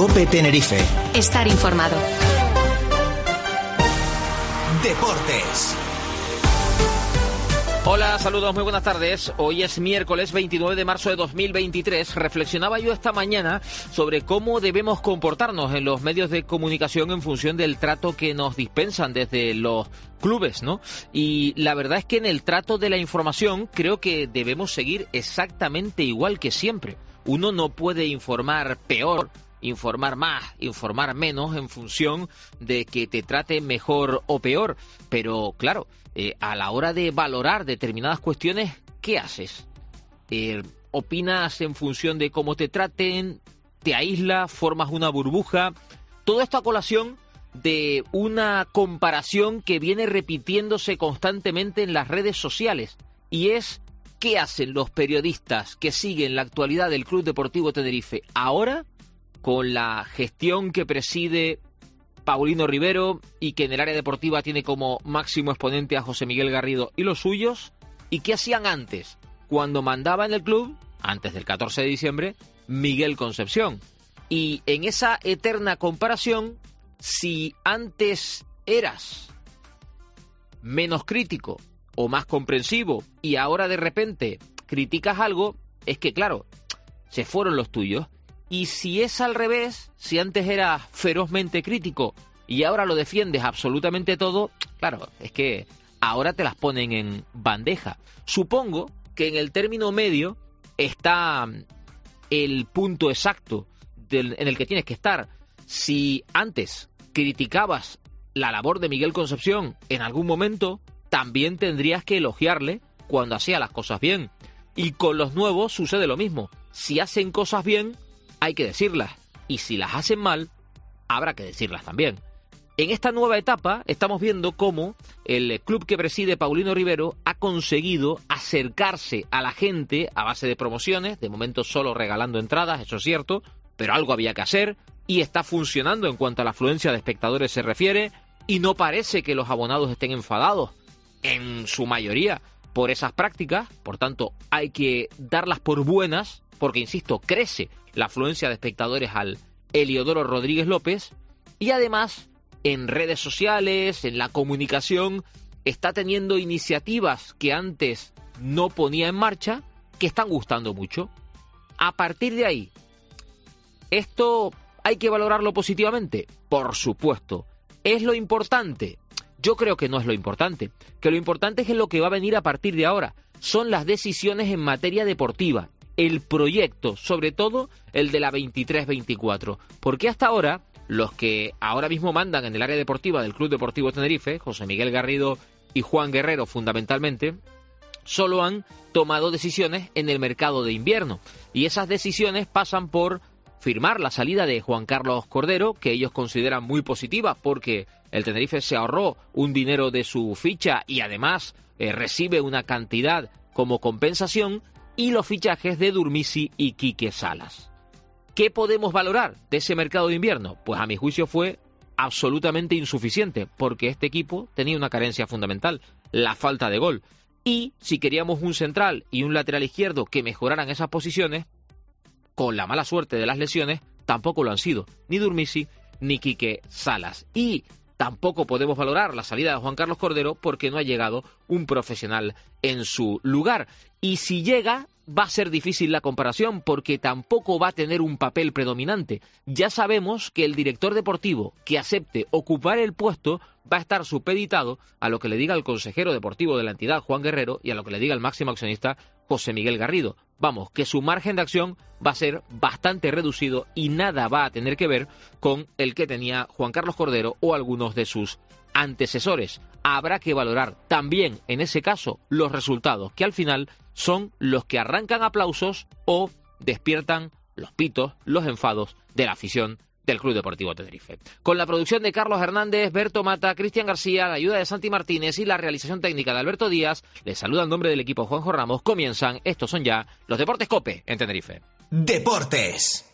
COPE Tenerife. Estar informado. Deportes. Hola, saludos, muy buenas tardes. Hoy es miércoles 29 de marzo de 2023. Reflexionaba yo esta mañana sobre cómo debemos comportarnos en los medios de comunicación en función del trato que nos dispensan desde los clubes, ¿no? Y la verdad es que en el trato de la información creo que debemos seguir exactamente igual que siempre. Uno no puede informar peor, informar más, informar menos en función de que te trate mejor o peor. Pero claro, a la hora de valorar determinadas cuestiones, ¿qué haces? ¿Opinas en función de cómo te traten? ¿Te aíslas? ¿Formas una burbuja? Todo esto a colación de una comparación que viene repitiéndose constantemente en las redes sociales. Y es, ¿qué hacen los periodistas que siguen la actualidad del Club Deportivo Tenerife ahora con la gestión que preside Paulino Rivero y que en el área deportiva tiene como máximo exponente a José Miguel Garrido y los suyos? ¿Y qué hacían antes, cuando mandaba en el club, antes del 14 de diciembre, Miguel Concepción? Y en esa eterna comparación, si antes eras menos crítico o más comprensivo y ahora de repente criticas algo, es que claro, se fueron los tuyos. Y si es al revés, si antes eras ferozmente crítico y ahora lo defiendes absolutamente todo, claro, es que ahora te las ponen en bandeja. Supongo que en el término medio está el punto exacto en el que tienes que estar. Si antes criticabas la labor de Miguel Concepción en algún momento, también tendrías que elogiarle cuando hacía las cosas bien. Y con los nuevos sucede lo mismo. Si hacen cosas bien, hay que decirlas, y si las hacen mal, habrá que decirlas también. En esta nueva etapa estamos viendo cómo el club que preside Paulino Rivero ha conseguido acercarse a la gente a base de promociones, de momento solo regalando entradas, eso es cierto, pero algo había que hacer, y está funcionando en cuanto a la afluencia de espectadores se refiere, y no parece que los abonados estén enfadados, en su mayoría, por esas prácticas. Por tanto, hay que darlas por buenas, porque, insisto, crece la afluencia de espectadores al Heliodoro Rodríguez López, y además en redes sociales, en la comunicación, está teniendo iniciativas que antes no ponía en marcha, que están gustando mucho. A partir de ahí, ¿esto hay que valorarlo positivamente? Por supuesto. ¿Es lo importante? Yo creo que no es lo importante, que lo importante es lo que va a venir a partir de ahora. Son las decisiones en materia deportiva, el proyecto, sobre todo el de la 23-24, porque hasta ahora los que ahora mismo mandan en el área deportiva del Club Deportivo Tenerife, José Miguel Garrido y Juan Guerrero fundamentalmente, solo han tomado decisiones en el mercado de invierno, y esas decisiones pasan por firmar la salida de Juan Carlos Cordero, que ellos consideran muy positiva porque el Tenerife se ahorró un dinero de su ficha y además recibe una cantidad como compensación, y los fichajes de Durmisi y Quique Salas. ¿Qué podemos valorar de ese mercado de invierno? Pues a mi juicio fue absolutamente insuficiente, porque este equipo tenía una carencia fundamental, la falta de gol. Y si queríamos un central y un lateral izquierdo que mejoraran esas posiciones, con la mala suerte de las lesiones, tampoco lo han sido, ni Durmisi ni Quique Salas. Y tampoco podemos valorar la salida de Juan Carlos Cordero porque no ha llegado un profesional en su lugar. Y si llega, va a ser difícil la comparación porque tampoco va a tener un papel predominante. Ya sabemos que el director deportivo que acepte ocupar el puesto va a estar supeditado a lo que le diga el consejero deportivo de la entidad, Juan Guerrero, y a lo que le diga el máximo accionista, José Miguel Garrido. Vamos, que su margen de acción va a ser bastante reducido y nada va a tener que ver con el que tenía Juan Carlos Cordero o algunos de sus antecesores. Habrá que valorar también, en ese caso, los resultados, que al final son los que arrancan aplausos o despiertan los pitos, los enfados de la afición del Club Deportivo Tenerife. Con la producción de Carlos Hernández, Berto Mata, Cristian García, la ayuda de Santi Martínez y la realización técnica de Alberto Díaz, les saluda en nombre del equipo Juanjo Ramos. Comienzan, estos son ya los Deportes COPE en Tenerife. Deportes.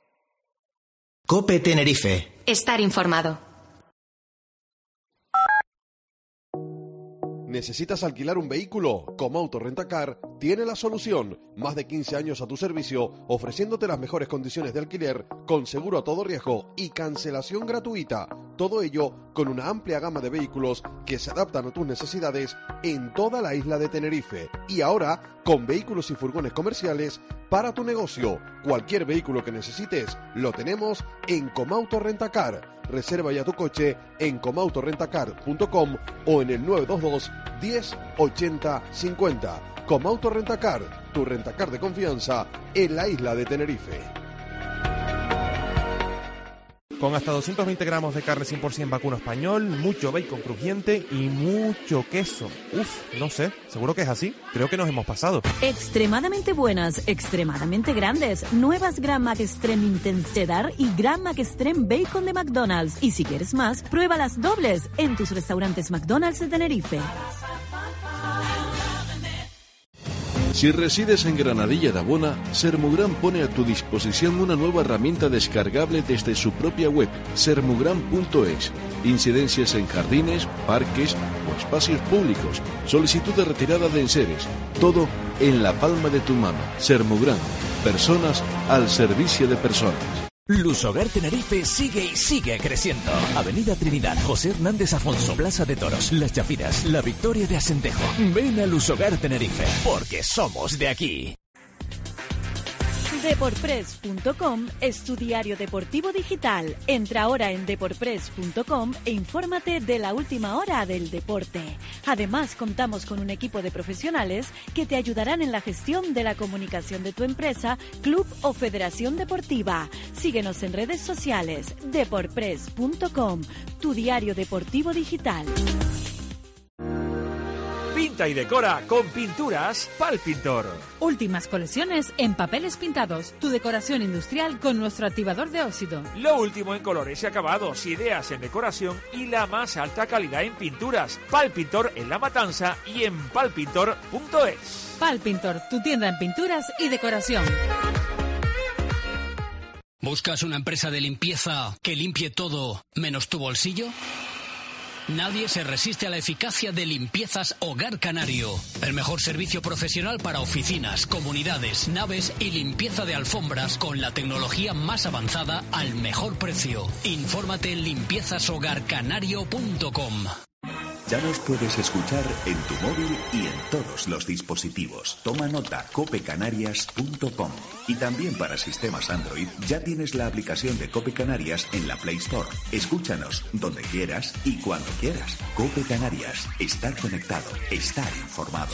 COPE Tenerife. Estar informado. ¿Necesitas alquilar un vehículo? Comauto Rentacar tiene la solución. Más de 15 años a tu servicio, ofreciéndote las mejores condiciones de alquiler, con seguro a todo riesgo y cancelación gratuita. Todo ello con una amplia gama de vehículos que se adaptan a tus necesidades en toda la isla de Tenerife. Y ahora, con vehículos y furgones comerciales para tu negocio. Cualquier vehículo que necesites, lo tenemos en Comauto Rentacar. Reserva ya tu coche en comautorentacar.com o en el 922 10 80 50. Comauto Rentacar, tu rentacar de confianza en la isla de Tenerife. Con hasta 220 gramos de carne 100% vacuno español, mucho bacon crujiente y mucho queso. Uf, no sé, seguro que es así. Creo que nos hemos pasado. Extremadamente buenas, extremadamente grandes. Nuevas Grand Mac Extreme Intense Cheddar y Grand Mac Extreme Bacon de McDonald's. Y si quieres más, prueba las dobles en tus restaurantes McDonald's de Tenerife. Si resides en Granadilla de Abona, Sermugran pone a tu disposición una nueva herramienta descargable desde su propia web, sermugran.es. Incidencias en jardines, parques o espacios públicos, solicitud de retirada de enseres, todo en la palma de tu mano. Sermugran, personas al servicio de personas. Lusogar Tenerife sigue y sigue creciendo. Avenida Trinidad, José Hernández Afonso, Plaza de Toros, Las Chafiras, La Victoria de Asentejo. Ven a Lusogar Tenerife, porque somos de aquí. Deporpress.com es tu diario deportivo digital. Entra ahora en deporpress.com e infórmate de la última hora del deporte. Además, contamos con un equipo de profesionales que te ayudarán en la gestión de la comunicación de tu empresa, club o federación deportiva. Síguenos en redes sociales. Deporpress.com, tu diario deportivo digital. Pinta y decora con pinturas Pal Pintor. Últimas colecciones en papeles pintados, tu decoración industrial con nuestro activador de óxido. Lo último en colores y acabados, ideas en decoración y la más alta calidad en pinturas. Pal Pintor en La Matanza y en palpintor.es. Pal Pintor, tu tienda en pinturas y decoración. ¿Buscas una empresa de limpieza que limpie todo menos tu bolsillo? Nadie se resiste a la eficacia de Limpiezas Hogar Canario. El mejor servicio profesional para oficinas, comunidades, naves y limpieza de alfombras con la tecnología más avanzada al mejor precio. Infórmate en limpiezashogarcanario.com. Ya nos puedes escuchar en tu móvil y en todos los dispositivos. Toma nota, copecanarias.com. Y también para sistemas Android ya tienes la aplicación de Cope Canarias en la Play Store. Escúchanos donde quieras y cuando quieras. Cope Canarias. Estar conectado. Estar informado.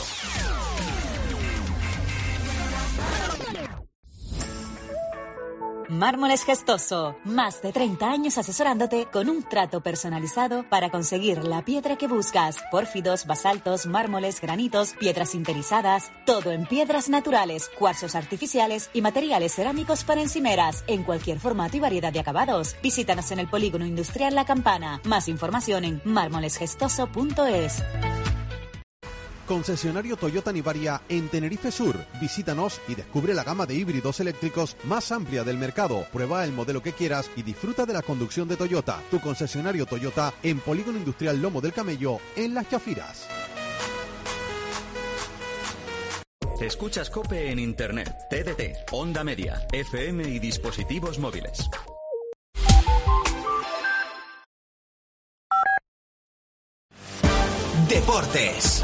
Mármoles Gestoso, más de 30 años asesorándote con un trato personalizado para conseguir la piedra que buscas. Pórfidos, basaltos, mármoles, granitos, piedras sinterizadas, todo en piedras naturales, cuarzos artificiales y materiales cerámicos para encimeras, en cualquier formato y variedad de acabados. Visítanos en el Polígono Industrial La Campana. Más información en mármolesgestoso.es. Concesionario Toyota Nivaria en Tenerife Sur. Visítanos y descubre la gama de híbridos eléctricos más amplia del mercado. Prueba el modelo que quieras y disfruta de la conducción de Toyota. Tu concesionario Toyota en Polígono Industrial Lomo del Camello, en Las Chafiras. Escuchas COPE en Internet, TDT, Onda Media, FM y dispositivos móviles. Deportes.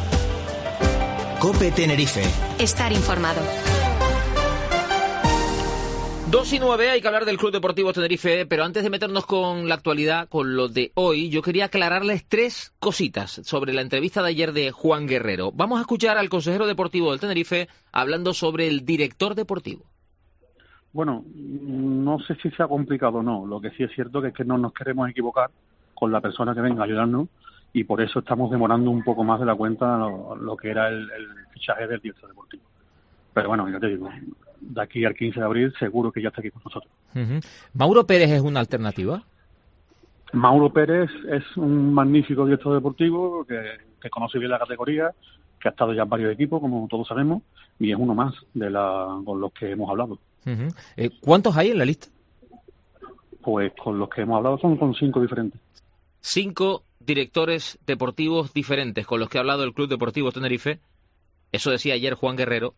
COPE Tenerife. Estar informado. 2:09, hay que hablar del Club Deportivo Tenerife, pero antes de meternos con la actualidad, con lo de hoy, yo quería aclararles 3 cositas sobre la entrevista de ayer de Juan Guerrero. Vamos a escuchar al consejero deportivo del Tenerife hablando sobre el director deportivo. Bueno, no sé si sea complicado o no. Lo que sí es cierto es que no nos queremos equivocar con la persona que venga a ayudarnos y por eso estamos demorando un poco más de la cuenta lo que era el fichaje del director deportivo. Pero bueno, ya te digo, de aquí al 15 de abril seguro que ya está aquí con nosotros. ¿Mauro Pérez es una alternativa? Mauro Pérez es un magnífico director deportivo que conoce bien la categoría, que ha estado ya en varios equipos, como todos sabemos, y es uno más con los que hemos hablado. ¿Cuántos hay en la lista? Pues con los que hemos hablado son con 5 diferentes. 5 directores deportivos diferentes con los que ha hablado el Club Deportivo Tenerife. Eso decía ayer Juan Guerrero.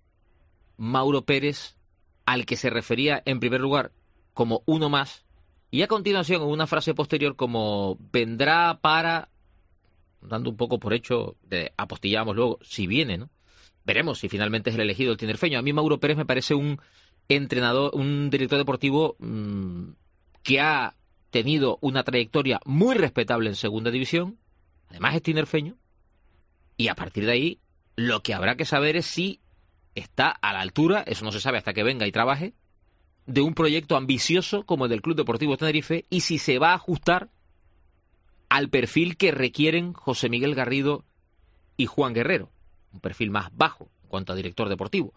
Mauro Pérez, al que se refería en primer lugar como uno más, y a continuación en una frase posterior como vendrá para, dando un poco por hecho, apostillamos luego, si viene, ¿no? Veremos si finalmente es el elegido el tinerfeño. A mí Mauro Pérez me parece un entrenador, un director deportivo que ha tenido una trayectoria muy respetable en segunda división, además es tinerfeño, y a partir de ahí lo que habrá que saber es si está a la altura, eso no se sabe hasta que venga y trabaje, de un proyecto ambicioso como el del Club Deportivo Tenerife, y si se va a ajustar al perfil que requieren José Miguel Garrido y Juan Guerrero, un perfil más bajo en cuanto a director deportivo.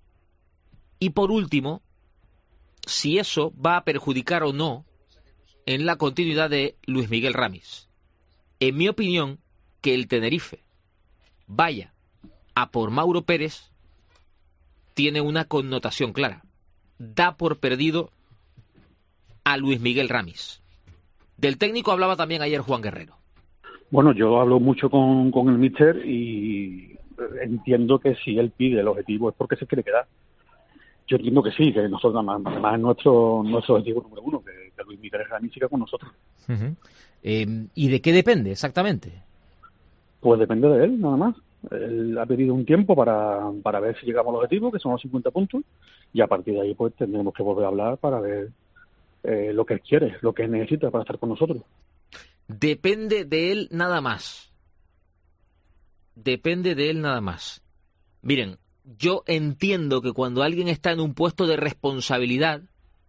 Y por último, si eso va a perjudicar o no en la continuidad de Luis Miguel Ramis. En mi opinión, que el Tenerife vaya a por Mauro Pérez tiene una connotación clara. Da por perdido a Luis Miguel Ramis. Del técnico hablaba también ayer Juan Guerrero. Bueno, yo hablo mucho con el míster y entiendo que si él pide el objetivo es porque se quiere quedar. Yo entiendo que sí, que nosotros además es nuestro objetivo número uno, que Luis Miguel Ramis siga con nosotros. Uh-huh. ¿Y de qué depende exactamente? Pues depende de él, nada más. Él ha pedido un tiempo para ver si llegamos al objetivo, que son los 50 puntos, y a partir de ahí pues tendremos que volver a hablar para ver lo que él quiere, lo que él necesita para estar con nosotros. Depende de él nada más. Depende de él nada más. Miren, yo entiendo que cuando alguien está en un puesto de responsabilidad,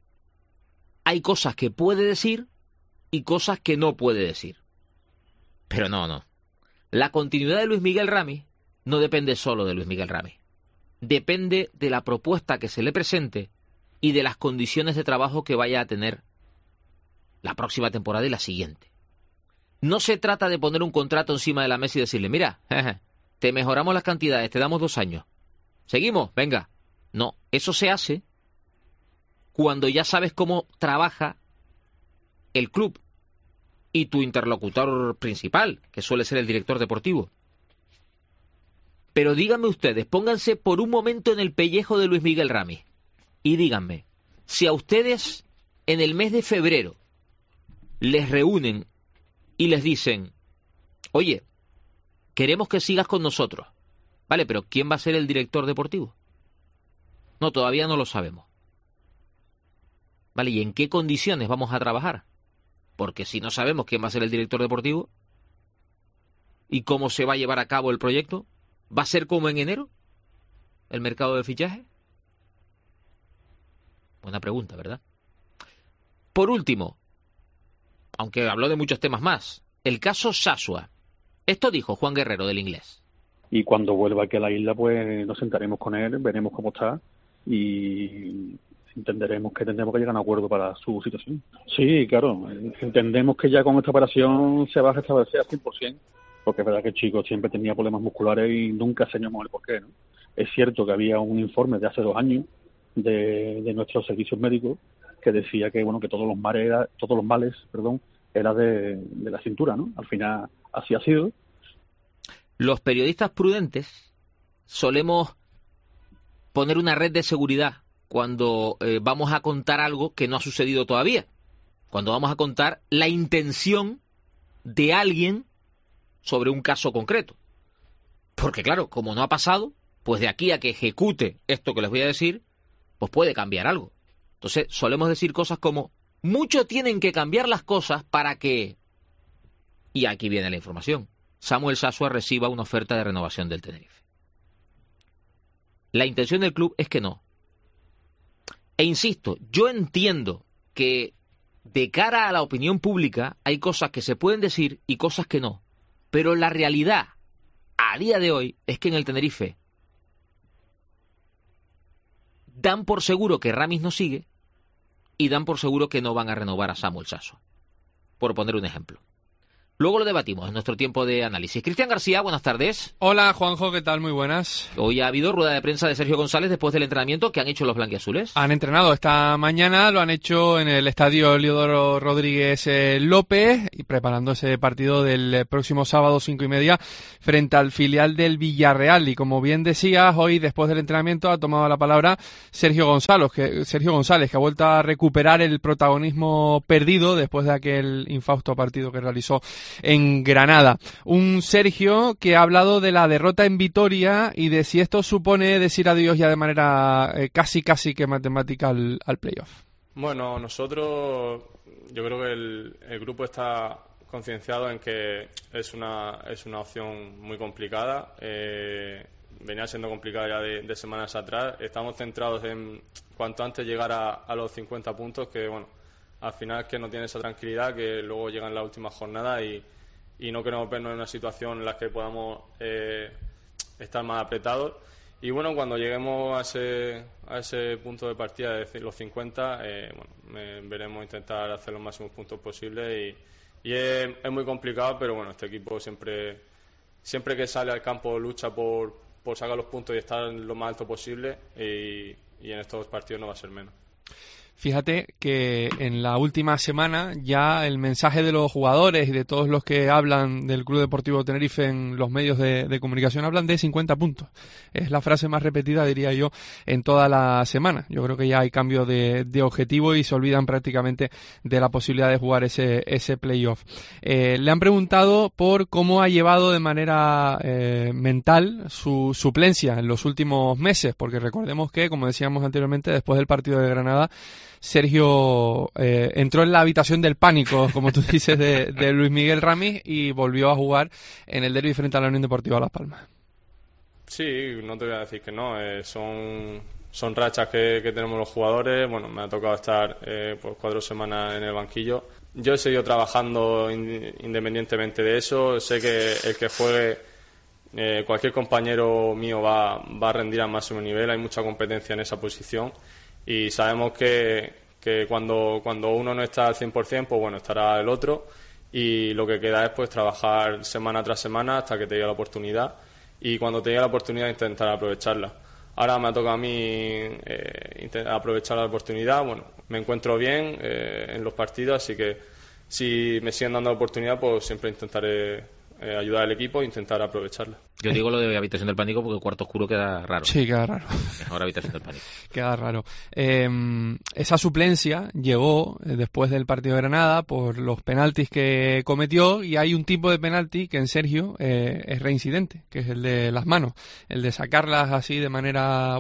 hay cosas que puede decir y cosas que no puede decir. Pero no. La continuidad de Luis Miguel Ramis no depende solo de Luis Miguel Ramis. Depende de la propuesta que se le presente y de las condiciones de trabajo que vaya a tener la próxima temporada y la siguiente. No se trata de poner un contrato encima de la mesa y decirle, mira, te mejoramos las cantidades, te damos 2 años. ¿Seguimos? Venga. No, eso se hace cuando ya sabes cómo trabaja el club y tu interlocutor principal, que suele ser el director deportivo. Pero díganme ustedes, pónganse por un momento en el pellejo de Luis Miguel Ramis y díganme, si a ustedes en el mes de febrero les reúnen y les dicen, oye, queremos que sigas con nosotros, vale, pero ¿quién va a ser el director deportivo? No, todavía no lo sabemos. Vale, ¿y en qué condiciones vamos a trabajar? Porque si no sabemos quién va a ser el director deportivo y cómo se va a llevar a cabo el proyecto, ¿va a ser como en enero el mercado de fichaje? Buena pregunta, ¿verdad? Por último, aunque habló de muchos temas más, el caso Sasua. Esto dijo Juan Guerrero del Inglés. Y cuando vuelva aquí a la isla, pues nos sentaremos con él, veremos cómo está y entenderemos que tendremos que llegar a un acuerdo para su situación. Sí, claro, entendemos que ya con esta operación se va a restablecer al 100%, porque es verdad que el chico siempre tenía problemas musculares y nunca enseñamos el porqué, ¿no? Es cierto que había un informe de hace 2 años de nuestros servicios médicos que decía que bueno que todos los males era de la cintura, ¿no? Al final así ha sido. Los periodistas prudentes solemos poner una red de seguridad cuando vamos a contar algo que no ha sucedido todavía, cuando vamos a contar la intención de alguien sobre un caso concreto. Porque claro, como no ha pasado, pues de aquí a que ejecute esto que les voy a decir, pues puede cambiar algo. Entonces solemos decir cosas como, mucho tienen que cambiar las cosas para que... Y aquí viene la información. Samuel Sasua reciba una oferta de renovación del Tenerife. La intención del club es que no. E insisto, yo entiendo que de cara a la opinión pública hay cosas que se pueden decir y cosas que no. Pero la realidad a día de hoy es que en el Tenerife dan por seguro que Ramis no sigue y dan por seguro que no van a renovar a Samuel Sasua, por poner un ejemplo. Luego lo debatimos en nuestro tiempo de análisis. Cristian García, buenas tardes. Hola, Juanjo, ¿qué tal? Muy buenas. Hoy ha habido rueda de prensa de Sergio González después del entrenamiento que han hecho los blanquiazules. Han entrenado esta mañana, lo han hecho en el estadio Leodoro Rodríguez López y preparando ese partido del próximo sábado 5:30 frente al filial del Villarreal. Y como bien decías, hoy después del entrenamiento ha tomado la palabra Sergio González, que ha vuelto a recuperar el protagonismo perdido después de aquel infausto partido que realizó en Granada. Un Sergio que ha hablado de la derrota en Vitoria y de si esto supone decir adiós ya de manera casi que matemática al playoff. Bueno, nosotros, yo creo que el grupo está concienciado en que es una opción muy complicada. Venía siendo complicada ya de semanas atrás. Estamos centrados en cuanto antes llegar a los 50 puntos, que bueno, al final es que no tiene esa tranquilidad, que luego llegan las últimas jornadas y no queremos vernos en una situación en la que podamos estar más apretados. Y bueno, cuando lleguemos a ese punto de partida de los 50, veremos intentar hacer los máximos puntos posibles y es muy complicado, pero bueno, este equipo siempre que sale al campo lucha por sacar los puntos y estar lo más alto posible y en estos partidos no va a ser menos. Fíjate que en la última semana ya el mensaje de los jugadores y de todos los que hablan del Club Deportivo Tenerife en los medios de comunicación hablan de 50 puntos. Es la frase más repetida, diría yo, en toda la semana. Yo creo que ya hay cambio de objetivo y se olvidan prácticamente de la posibilidad de jugar ese playoff. Le han preguntado por cómo ha llevado de manera mental su suplencia en los últimos meses, porque recordemos que, como decíamos anteriormente, después del partido de Granada, Sergio entró en la habitación del pánico, como tú dices, de Luis Miguel Ramis y volvió a jugar en el derbi frente a la Unión Deportiva Las Palmas. Sí, no te voy a decir que no. Son rachas que tenemos los jugadores. Bueno, me ha tocado estar 4 semanas en el banquillo. Yo he seguido trabajando independientemente de eso. Sé que el que juegue, cualquier compañero mío va a rendir al máximo nivel. Hay mucha competencia en esa posición. Y sabemos que cuando uno no está al 100%, pues bueno, estará el otro. Y lo que queda es pues trabajar semana tras semana hasta que te llegue la oportunidad. Y cuando te llegue la oportunidad, intentar aprovecharla. Ahora me ha tocado a mí aprovechar la oportunidad. Bueno, me encuentro bien en los partidos, así que si me siguen dando la oportunidad, pues siempre intentaré ayudar al equipo e intentar aprovecharla. Yo digo lo de Habitación del Pánico porque el cuarto oscuro queda raro. Sí, queda raro. Mejor Habitación del Pánico. Queda raro. Esa suplencia llegó después del partido de Granada por los penaltis que cometió, y hay un tipo de penalti que en Sergio es reincidente, que es el de las manos. El de sacarlas así de manera,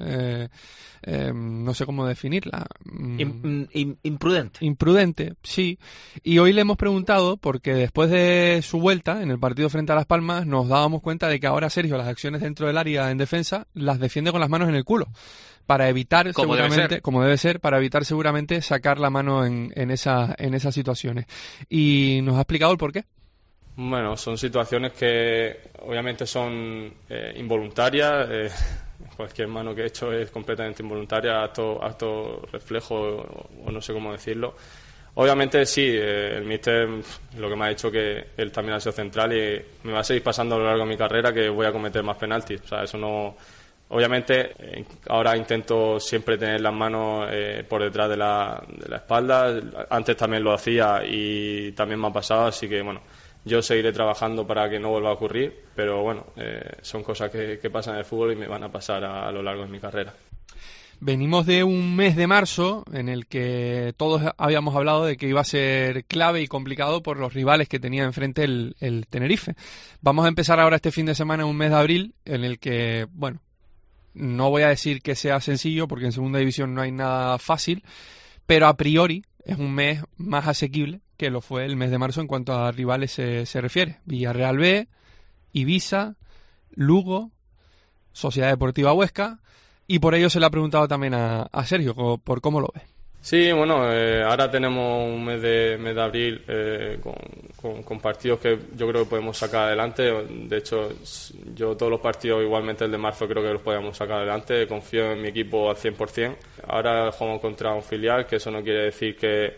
no sé cómo definirla. Imprudente. Imprudente, sí. Y hoy le hemos preguntado, porque después de su vuelta en el partido frente a Las Palmas, nos dábamos cuenta de que ahora Sergio las acciones dentro del área en defensa las defiende con las manos en el culo, para evitar como debe ser, para evitar seguramente sacar la mano en esas situaciones. Y nos ha explicado el porqué. Bueno, son situaciones que obviamente son involuntarias. Cualquier mano que he hecho es completamente involuntaria, acto reflejo o no sé cómo decirlo. Obviamente sí, el míster lo que me ha dicho que él también ha sido central y me va a seguir pasando a lo largo de mi carrera que voy a cometer más penaltis. O sea, eso no. Obviamente ahora intento siempre tener las manos por detrás de la espalda. Antes también lo hacía y también me ha pasado, así que bueno. Yo seguiré trabajando para que no vuelva a ocurrir, pero bueno, son cosas que pasan en el fútbol y me van a pasar a lo largo de mi carrera. Venimos de un mes de marzo en el que todos habíamos hablado de que iba a ser clave y complicado por los rivales que tenía enfrente el Tenerife. Vamos a empezar ahora este fin de semana, un mes de abril, en el que, bueno, no voy a decir que sea sencillo porque en segunda división no hay nada fácil, pero a priori es un mes más asequible que lo fue el mes de marzo en cuanto a rivales se refiere. Villarreal B, Ibiza, Lugo, Sociedad Deportiva Huesca, y por ello se le ha preguntado también a Sergio por cómo lo ve. Sí, bueno, ahora tenemos un mes de abril con partidos que yo creo que podemos sacar adelante. De hecho, yo todos los partidos, igualmente el de marzo, creo que los podemos sacar adelante. Confío en mi equipo al 100%. Ahora jugamos contra un filial, que eso no quiere decir que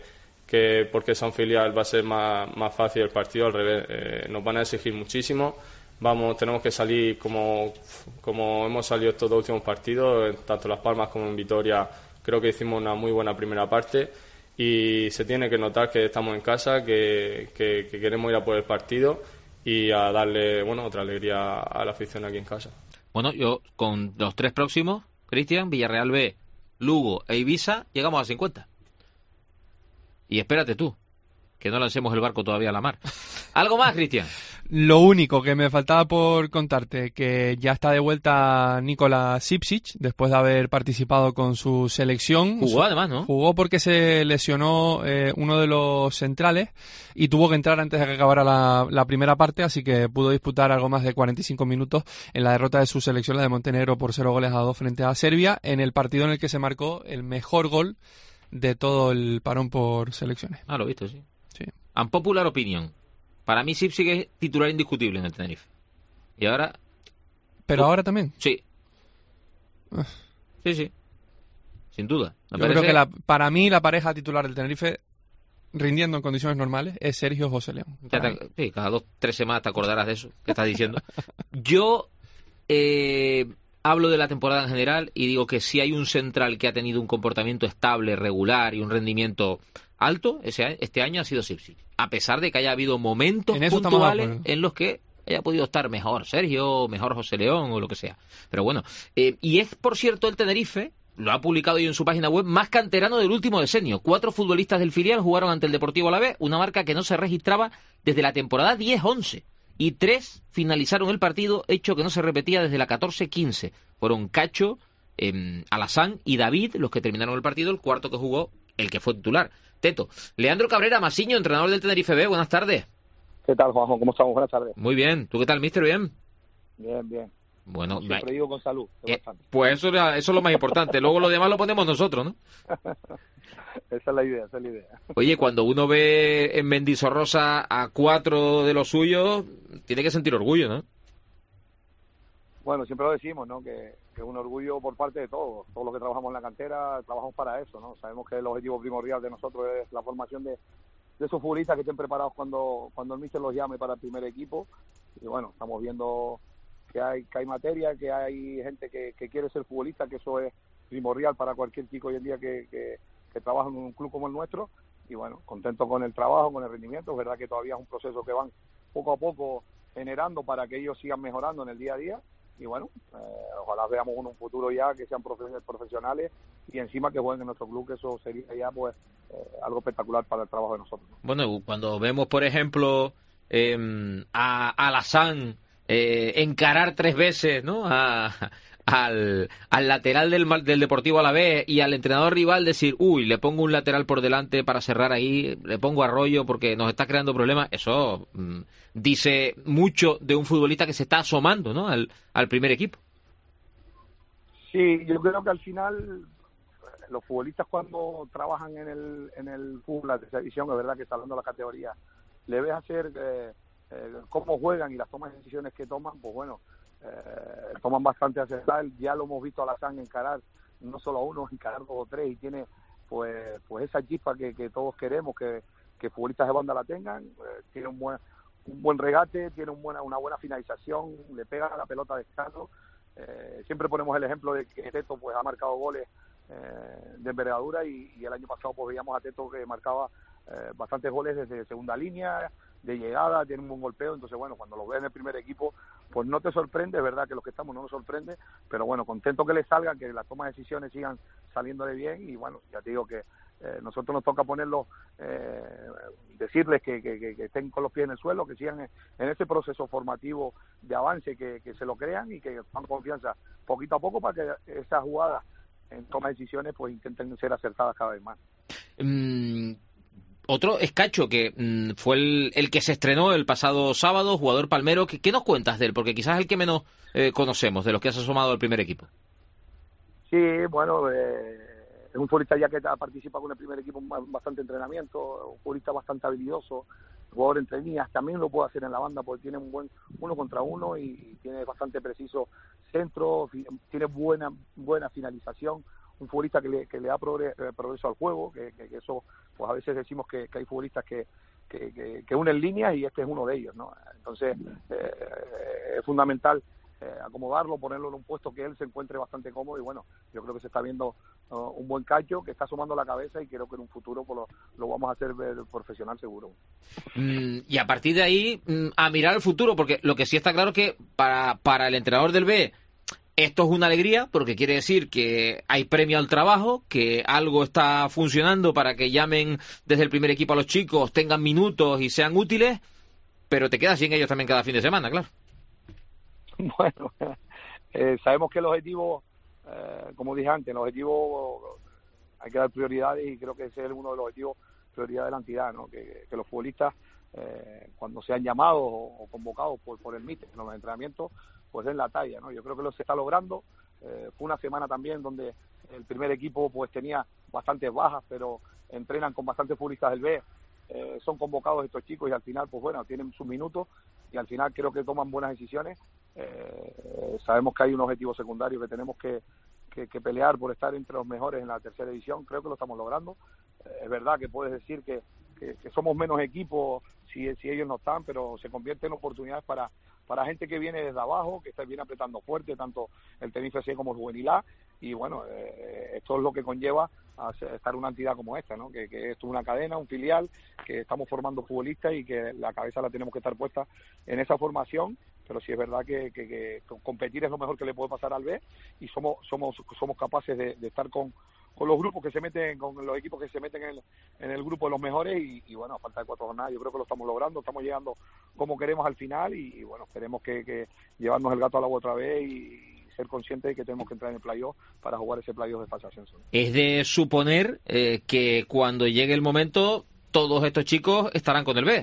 que porque son filial va a ser más fácil el partido, al revés, nos van a exigir muchísimo. Tenemos que salir como hemos salido estos 2 últimos partidos, tanto en Las Palmas como en Vitoria. Creo que hicimos una muy buena primera parte y se tiene que notar que estamos en casa, que queremos ir a por el partido y a darle otra alegría a la afición aquí en casa. Bueno, yo con los 3 próximos, Cristian, Villarreal B, Lugo e Ibiza, llegamos a 50. Y espérate tú, que no lancemos el barco todavía a la mar. ¿Algo más, Cristian? Lo único que me faltaba por contarte, que ya está de vuelta Nikola Sipsic, después de haber participado con su selección. Jugó además, ¿no? Jugó porque se lesionó uno de los centrales y tuvo que entrar antes de que acabara la primera parte, así que pudo disputar algo más de 45 minutos en la derrota de su selección, la de Montenegro, por 0-2 frente a Serbia, en el partido en el que se marcó el mejor gol de todo el parón por selecciones. Lo he visto, sí. Sí. Unpopular opinion. Para mí Sipsic es titular indiscutible en el Tenerife. Y ahora... ¿Pero ahora también? Sí. Sí. Sin duda. Creo que para mí la pareja titular del Tenerife, rindiendo en condiciones normales, es Sergio José León. Sí, cada 2-3 semanas te acordarás de eso que estás diciendo. Yo hablo de la temporada en general y digo que si hay un central que ha tenido un comportamiento estable, regular y un rendimiento alto, este año ha sido Sipsic. A pesar de que haya habido momentos puntuales en los que haya podido estar mejor Sergio, mejor José León o lo que sea. Pero bueno, y es, por cierto, el Tenerife, lo ha publicado hoy en su página web, más canterano del último decenio. 4 futbolistas del filial jugaron ante el Deportivo Alavés, una marca que no se registraba desde la temporada 10-11. Y 3 finalizaron el partido, hecho que no se repetía desde la 14-15. Fueron Cacho, Alassane y David los que terminaron el partido, el cuarto que jugó, el que fue titular. Teto. Leandro Cabrera Masiño, entrenador del Tenerife B, buenas tardes. ¿Qué tal, Juanjo? ¿Cómo estamos? Buenas tardes. Muy bien. ¿Tú qué tal, mister? ¿Bien? Bien. Bueno, siempre digo con salud. Pues eso es lo más importante. Luego lo demás lo ponemos nosotros, ¿no? Esa es la idea. Oye, cuando uno ve en Mendizorrosa a 4 de los suyos, tiene que sentir orgullo, ¿no? Bueno, siempre lo decimos, ¿no? Que un orgullo por parte de todos los que trabajamos en la cantera, trabajamos para eso, ¿no? Sabemos que el objetivo primordial de nosotros es la formación de esos futbolistas que estén preparados cuando el míster los llame para el primer equipo. Y bueno, estamos viendo que hay materia, que hay gente que quiere ser futbolista, que eso es primordial para cualquier chico hoy en día que trabaja en un club como el nuestro. Y bueno, contento con el trabajo, con el rendimiento. Es verdad que todavía es un proceso que van poco a poco generando para que ellos sigan mejorando en el día a día. Y bueno, ojalá veamos un futuro ya que sean profesionales y encima que jueguen en nuestro club, que eso sería ya pues algo espectacular para el trabajo de nosotros. Bueno, cuando vemos, por ejemplo, a Alassane encarar 3 veces, ¿no? Al lateral del Deportivo Alavés y al entrenador rival decir, le pongo un lateral por delante para cerrar ahí, le pongo Arroyo porque nos está creando problemas, eso dice mucho de un futbolista que se está asomando, ¿no? al primer equipo. Sí, yo creo que al final los futbolistas cuando trabajan en el fútbol, la tercera división, es verdad que está hablando de la categoría, le ves hacer cómo juegan y las tomas de decisiones que toman, pues bueno, toman bastante acertar. Ya lo hemos visto a Alassane encarar no solo a uno, encarar 2 o 3 y tiene pues esa chispa que todos queremos que futbolistas de banda la tengan. Tiene un buen regate, tiene una buena finalización, le pega la pelota de escalo. Siempre ponemos el ejemplo de que Teto pues ha marcado goles de envergadura y el año pasado pues veíamos a Teto que marcaba bastantes goles desde segunda línea, de llegada, tiene un buen golpeo. Entonces bueno, cuando lo ves en el primer equipo pues no te sorprende, es verdad que los que estamos no nos sorprende, pero bueno, contento que le salgan, que las tomas de decisiones sigan saliéndole bien. Y bueno, ya te digo que nosotros nos toca ponerlos, decirles que estén con los pies en el suelo, que sigan en ese proceso formativo de avance, que se lo crean y que tengan confianza poquito a poco para que esas jugadas en toma de decisiones pues intenten ser acertadas cada vez más. Otro es Cacho, que fue el que se estrenó el pasado sábado, jugador palmero. ¿Qué nos cuentas de él? Porque quizás es el que menos conocemos de los que has asomado al primer equipo. Sí, bueno, es un futbolista ya que ha participado con el primer equipo en bastante entrenamiento, un futbolista bastante habilidoso, jugador entre líneas, también lo puede hacer en la banda porque tiene un buen 1 contra 1 y tiene bastante preciso centro, tiene buena finalización, un futbolista que le da progreso al juego, que eso, pues a veces decimos que hay futbolistas que unen líneas y este es uno de ellos, ¿no? Entonces es fundamental acomodarlo, ponerlo en un puesto que él se encuentre bastante cómodo y bueno, yo creo que se está viendo un buen Cacho que está asomando la cabeza y creo que en un futuro pues, lo vamos a hacer profesional seguro. Y a partir de ahí a mirar el futuro, porque lo que sí está claro es que para el entrenador del B esto es una alegría, porque quiere decir que hay premio al trabajo, que algo está funcionando para que llamen desde el primer equipo a los chicos, tengan minutos y sean útiles, pero te quedas sin ellos también cada fin de semana, claro. Bueno, sabemos que el objetivo, como dije antes, el objetivo hay que dar prioridades y creo que ese es uno de los objetivos, prioridad de la entidad, ¿no? Que los futbolistas, cuando sean llamados o convocados por el míster en los entrenamientos, pues den la talla, ¿no? Yo creo que lo se está logrando. Fue una semana también donde el primer equipo pues tenía bastantes bajas, pero entrenan con bastantes futbolistas del B. Son convocados estos chicos y al final, pues bueno, tienen sus minutos y al final creo que toman buenas decisiones. Sabemos que hay un objetivo secundario que tenemos que pelear por estar entre los mejores en la tercera división. Creo que lo estamos logrando. Es verdad que puedes decir que somos menos equipos si ellos no están, pero se convierte en oportunidades para gente que viene desde abajo, que viene apretando fuerte, tanto el Tenerife C como el Juvenil A, y bueno, esto es lo que conlleva a estar una entidad como esta, ¿no? Que esto es una cadena, un filial, que estamos formando futbolistas y que la cabeza la tenemos que estar puesta en esa formación, pero sí es verdad que competir es lo mejor que le puede pasar al B y somos capaces de estar con los grupos que se meten, con los equipos que se meten en el grupo de los mejores y bueno, a falta de 4 jornadas yo creo que lo estamos logrando, estamos llegando como queremos al final y bueno, esperemos que llevarnos el gato al agua otra vez y ser conscientes de que tenemos que entrar en el playoff para jugar ese playoff de fase ascenso. Es de suponer que cuando llegue el momento todos estos chicos estarán con el B.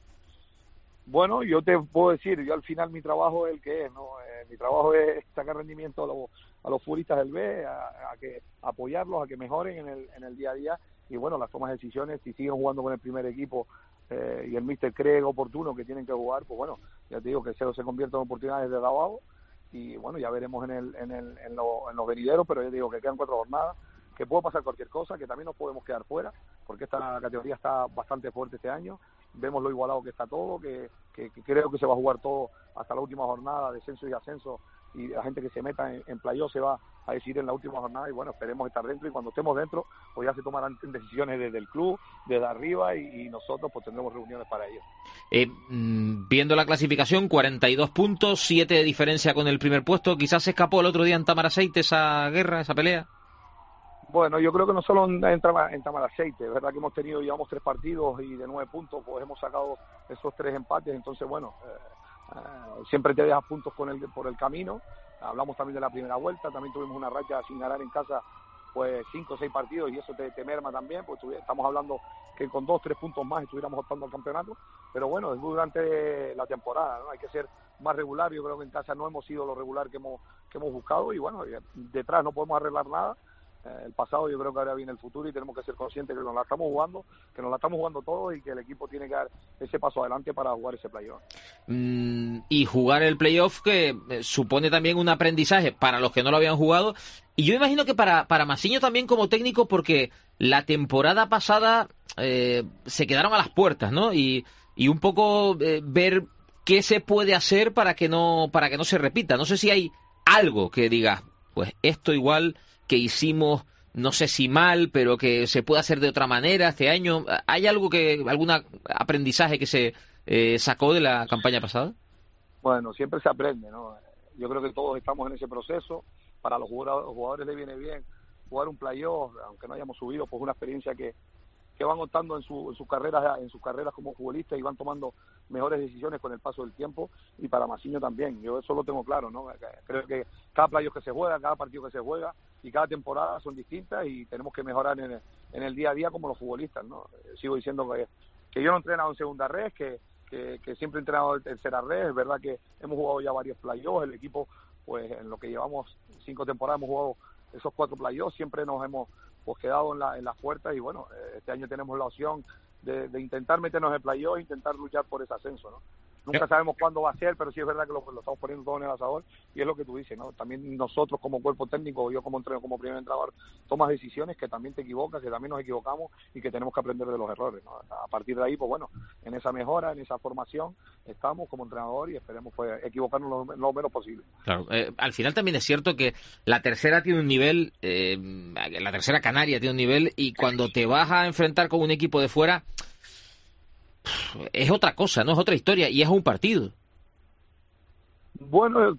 Bueno, yo te puedo decir, yo al final mi trabajo es el que es, ¿no? Mi trabajo es sacar rendimiento a los futbolistas del B, a que apoyarlos, a que mejoren en el día a día y bueno, las tomas de decisiones, si siguen jugando con el primer equipo y el míster cree oportuno que tienen que jugar, pues bueno, ya te digo que se convierte en oportunidades desde abajo y bueno, ya veremos en los venideros, pero yo digo que quedan 4 jornadas, que puede pasar cualquier cosa, que también nos podemos quedar fuera, porque esta categoría está bastante fuerte este año, vemos lo igualado que está todo, que creo que se va a jugar todo hasta la última jornada, descenso y ascenso, y la gente que se meta en playoff se va a decidir en la última jornada, y bueno, esperemos estar dentro, y cuando estemos dentro, pues ya se tomarán decisiones desde el club, desde arriba, y nosotros pues tendremos reuniones para ello. Viendo la clasificación, 42 puntos, 7 de diferencia con el primer puesto, quizás se escapó el otro día en Tamaraceite esa guerra, esa pelea. Bueno, yo creo que no solo en Tamaraceite, es verdad que llevamos 3 partidos y de 9 puntos, pues hemos sacado esos 3 empates, entonces bueno, siempre te dejas puntos por el camino. Hablamos también de la primera vuelta, también tuvimos una racha sin ganar en casa, pues 5 o 6 partidos y eso te merma también, pues estamos hablando que con 2 o 3 puntos más estuviéramos optando al campeonato, pero bueno, es durante la temporada, ¿no? Hay que ser más regular, yo creo que en casa no hemos sido lo regular que hemos buscado y bueno, detrás no podemos arreglar nada. El pasado yo creo que ahora viene el futuro y tenemos que ser conscientes que nos la estamos jugando todos y que el equipo tiene que dar ese paso adelante para jugar ese playoff. Y jugar el playoff que supone también un aprendizaje para los que no lo habían jugado y yo imagino que para Masiño también como técnico porque la temporada pasada se quedaron a las puertas, ¿no? Y un poco ver qué se puede hacer para que no se repita. No sé si hay algo que diga, pues esto igual que hicimos, no sé si mal, pero que se puede hacer de otra manera este año. ¿Hay algún aprendizaje que se sacó de la campaña pasada? Bueno, siempre se aprende, ¿no? Yo creo que todos estamos en ese proceso. Para los jugadores les viene bien jugar un playoff, aunque no hayamos subido, pues una experiencia que van optando en sus carreras como futbolistas y van tomando mejores decisiones con el paso del tiempo y para Masiño también, yo eso lo tengo claro, ¿no? Creo que cada playoff que se juega, cada partido que se juega y cada temporada son distintas y tenemos que mejorar en el día a día como los futbolistas, ¿no? Sigo diciendo que yo no he entrenado en segunda red, que siempre he entrenado en tercera red, es verdad que hemos jugado ya varios playoffs, el equipo pues en lo que llevamos 5 temporadas hemos jugado esos 4 playoffs, siempre nos hemos pues quedado en las puertas y bueno, este año tenemos la opción de intentar meternos en el playoff, intentar luchar por ese ascenso, ¿no? Nunca sabemos cuándo va a ser, pero sí es verdad que lo estamos poniendo todo en el asador, y es lo que tú dices, ¿no? También nosotros como cuerpo técnico, yo como entrenador, como primer entrenador, tomas decisiones que también te equivocas, que también nos equivocamos y que tenemos que aprender de los errores, ¿no? A partir de ahí, pues bueno, en esa mejora, en esa formación, estamos como entrenador y esperemos pues equivocarnos lo menos posible. Claro, al final también es cierto que la tercera tiene un nivel, la tercera canaria tiene un nivel, y cuando te vas a enfrentar con un equipo de fuera, es otra cosa, no es otra historia, y es un partido. Bueno,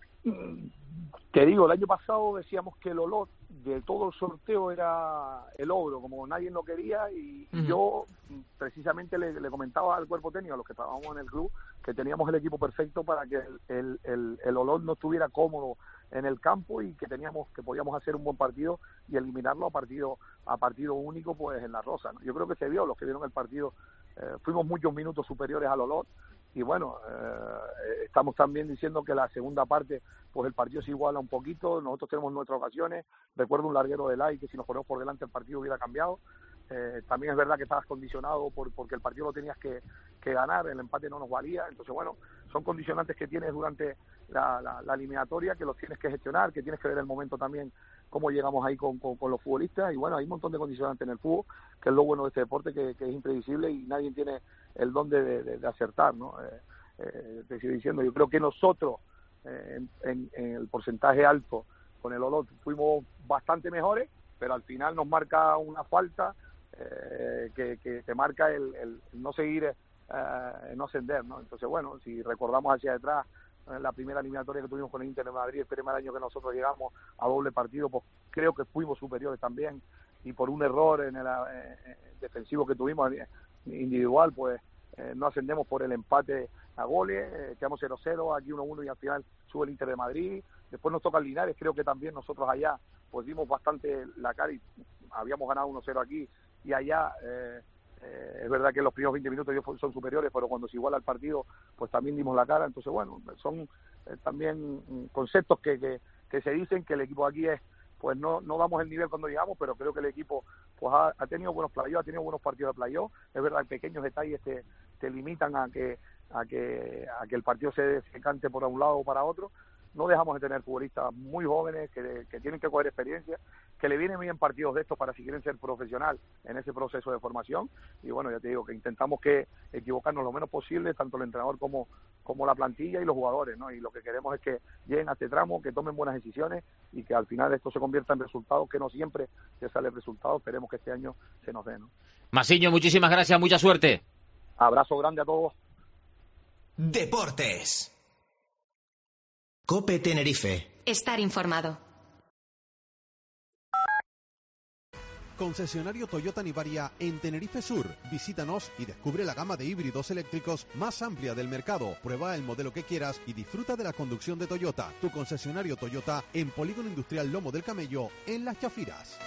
te digo, el año pasado decíamos que el olor de todo el sorteo era el ogro, como nadie lo quería, y yo precisamente le comentaba al cuerpo técnico, a los que estábamos en el club, que teníamos el equipo perfecto para que el olor no estuviera cómodo en el campo, y que podíamos hacer un buen partido y eliminarlo a partido único pues en La Rosa, ¿no? Yo creo que se vio, los que vieron el partido, fuimos muchos minutos superiores al olor, y bueno, estamos también diciendo que la segunda parte pues el partido se iguala un poquito, nosotros tenemos nuestras ocasiones, recuerdo un larguero de Lai que si nos ponemos por delante el partido hubiera cambiado. También es verdad que estabas condicionado porque el partido lo tenías que ganar, el empate no nos valía, entonces bueno, son condicionantes que tienes durante la eliminatoria, que los tienes que gestionar, que tienes que ver el momento también, cómo llegamos ahí con los futbolistas, y bueno, hay un montón de condicionantes en el fútbol, que es lo bueno de este deporte, que es imprevisible y nadie tiene el don de acertar, ¿no? Te sigo diciendo, yo creo que nosotros en el porcentaje alto con el Olot fuimos bastante mejores, pero al final nos marca una falta que te marca el no seguir, no ascender, ¿no? Entonces bueno, si recordamos hacia detrás la primera eliminatoria que tuvimos con el Inter de Madrid, el primer año que nosotros llegamos a doble partido, pues creo que fuimos superiores también, y por un error en el defensivo que tuvimos individual, pues no ascendemos por el empate a goles, quedamos 0-0, aquí 1-1 y al final sube el Inter de Madrid. Después nos toca el Linares, creo que también nosotros allá pues dimos bastante la cara y habíamos ganado 1-0 aquí, y allá es verdad que los primeros 20 minutos son superiores, pero cuando se iguala el partido pues también dimos la cara. Entonces bueno, son también conceptos que se dicen, que el equipo aquí es, pues no damos el nivel cuando llegamos, pero creo que el equipo pues ha tenido buenos playoffs, ha tenido buenos partidos de playoff. Es verdad que pequeños detalles te limitan a que el partido se cante por un lado o para otro. No dejamos de tener futbolistas muy jóvenes que tienen que coger experiencia, que le vienen bien partidos de estos para si quieren ser profesional en ese proceso de formación. Y bueno, ya te digo que intentamos que equivocarnos lo menos posible, tanto el entrenador como la plantilla y los jugadores, ¿no? Y lo que queremos es que lleguen a este tramo, que tomen buenas decisiones y que al final esto se convierta en resultados, que no siempre te sale el resultado. Esperemos que este año se nos dé, ¿no? Masiño, muchísimas gracias, mucha suerte. Abrazo grande a todos. Deportes. COPE Tenerife. Estar informado. Concesionario Toyota Nivaria en Tenerife Sur. Visítanos y descubre la gama de híbridos eléctricos más amplia del mercado. Prueba el modelo que quieras y disfruta de la conducción de Toyota. Tu concesionario Toyota en Polígono Industrial Lomo del Camello, en Las Chafiras.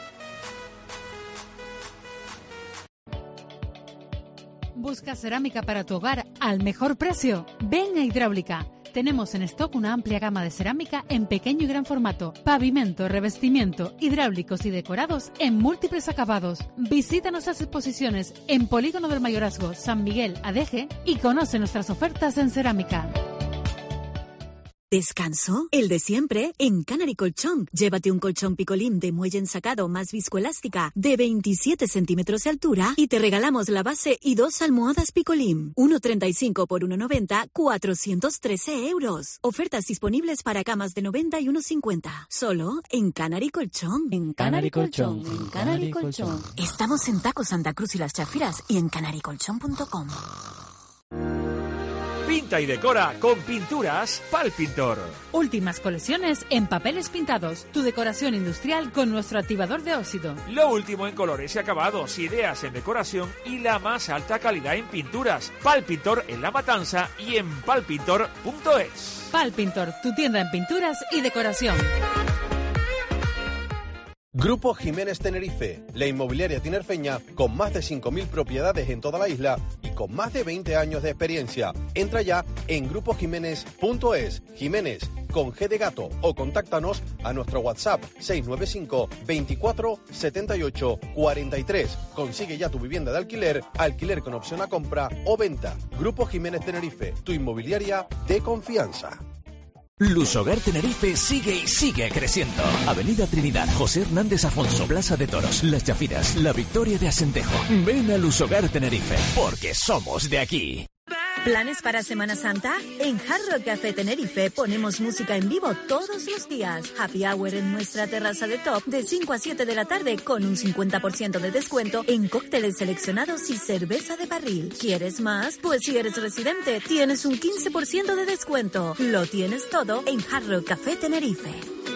¿Busca cerámica para tu hogar al mejor precio? Ven a Hidráulica. Tenemos en stock una amplia gama de cerámica en pequeño y gran formato, pavimento, revestimiento, hidráulicos y decorados en múltiples acabados. Visita nuestras exposiciones en Polígono del Mayorazgo, San Miguel, Adeje, y conoce nuestras ofertas en cerámica. ¿Descanso? El de siempre en Canary Colchón. Llévate un colchón Picolín de muelle ensacado más viscoelástica de 27 centímetros de altura y te regalamos la base y 2 almohadas Picolín. 1,35 por 1,90, 413 euros. Ofertas disponibles para camas de 90 y 1,50. Solo en Canary Colchón. En Canary Colchón. En Canary Colchón. Estamos en Taco Santa Cruz y Las Chafiras y en canarycolchón.com. Pinta y decora con pinturas Palpintor. Últimas colecciones en papeles pintados. Tu decoración industrial con nuestro activador de óxido. Lo último en colores y acabados, ideas en decoración y la más alta calidad en pinturas. Palpintor en La Matanza y en palpintor.es. Palpintor, tu tienda en pinturas y decoración. Grupo Jiménez Tenerife, la inmobiliaria tinerfeña con más de 5.000 propiedades en toda la isla y con más de 20 años de experiencia. Entra ya en grupojiménez.es. Jiménez, con G de gato, o contáctanos a nuestro WhatsApp 695 24 78 43. Consigue ya tu vivienda de alquiler, alquiler con opción a compra o venta. Grupo Jiménez Tenerife, tu inmobiliaria de confianza. Lusogar Tenerife sigue y sigue creciendo. Avenida Trinidad, José Hernández Afonso, Plaza de Toros, Las Chafiras, La Victoria de Asentejo. Ven a Lusogar Tenerife, porque somos de aquí. ¿Planes para Semana Santa? En Hard Rock Café Tenerife ponemos música en vivo todos los días. Happy Hour en nuestra terraza de top de 5 a 7 de la tarde con un 50% de descuento en cócteles seleccionados y cerveza de barril. ¿Quieres más? Pues si eres residente, tienes un 15% de descuento. Lo tienes todo en Hard Rock Café Tenerife.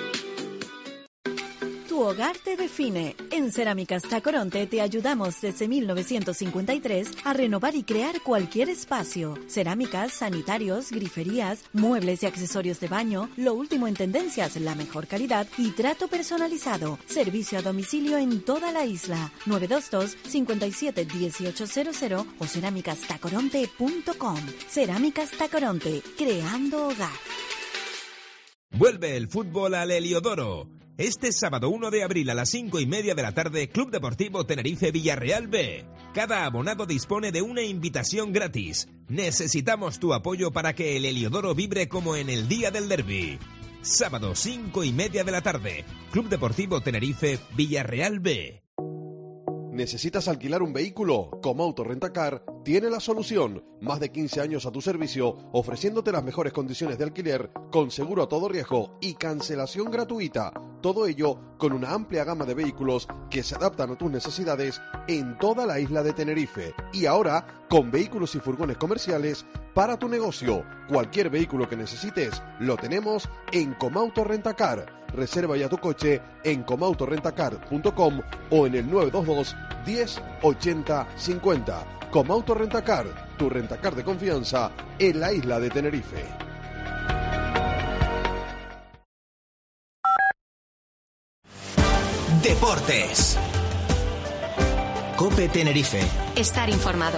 Tu hogar te define. En Cerámicas Tacoronte te ayudamos desde 1953 a renovar y crear cualquier espacio. Cerámicas, sanitarios, griferías, muebles y accesorios de baño, lo último en tendencias, la mejor calidad y trato personalizado. Servicio a domicilio en toda la isla. 922 57 1800 o cerámicastacoronte.com. Cerámicas Tacoronte, creando hogar. Vuelve el fútbol al Heliodoro. Este sábado 1 de abril a las 5:30 de la tarde, Club Deportivo Tenerife Villarreal B. Cada abonado dispone de una invitación gratis. Necesitamos tu apoyo para que el Heliodoro vibre como en el día del derbi. Sábado 5:30 de la tarde, Club Deportivo Tenerife Villarreal B. ¿Necesitas alquilar un vehículo? Comauto Rentacar tiene la solución. Más de 15 años a tu servicio, ofreciéndote las mejores condiciones de alquiler, con seguro a todo riesgo y cancelación gratuita. Todo ello con una amplia gama de vehículos que se adaptan a tus necesidades en toda la isla de Tenerife. Y ahora, con vehículos y furgones comerciales para tu negocio. Cualquier vehículo que necesites, lo tenemos en Comauto Rentacar. Reserva ya tu coche en comautorentacar.com o en el 922 10 80 50. Comauto Rentacar, tu rentacar de confianza en la isla de Tenerife. Deportes. COPE Tenerife. Estar informado.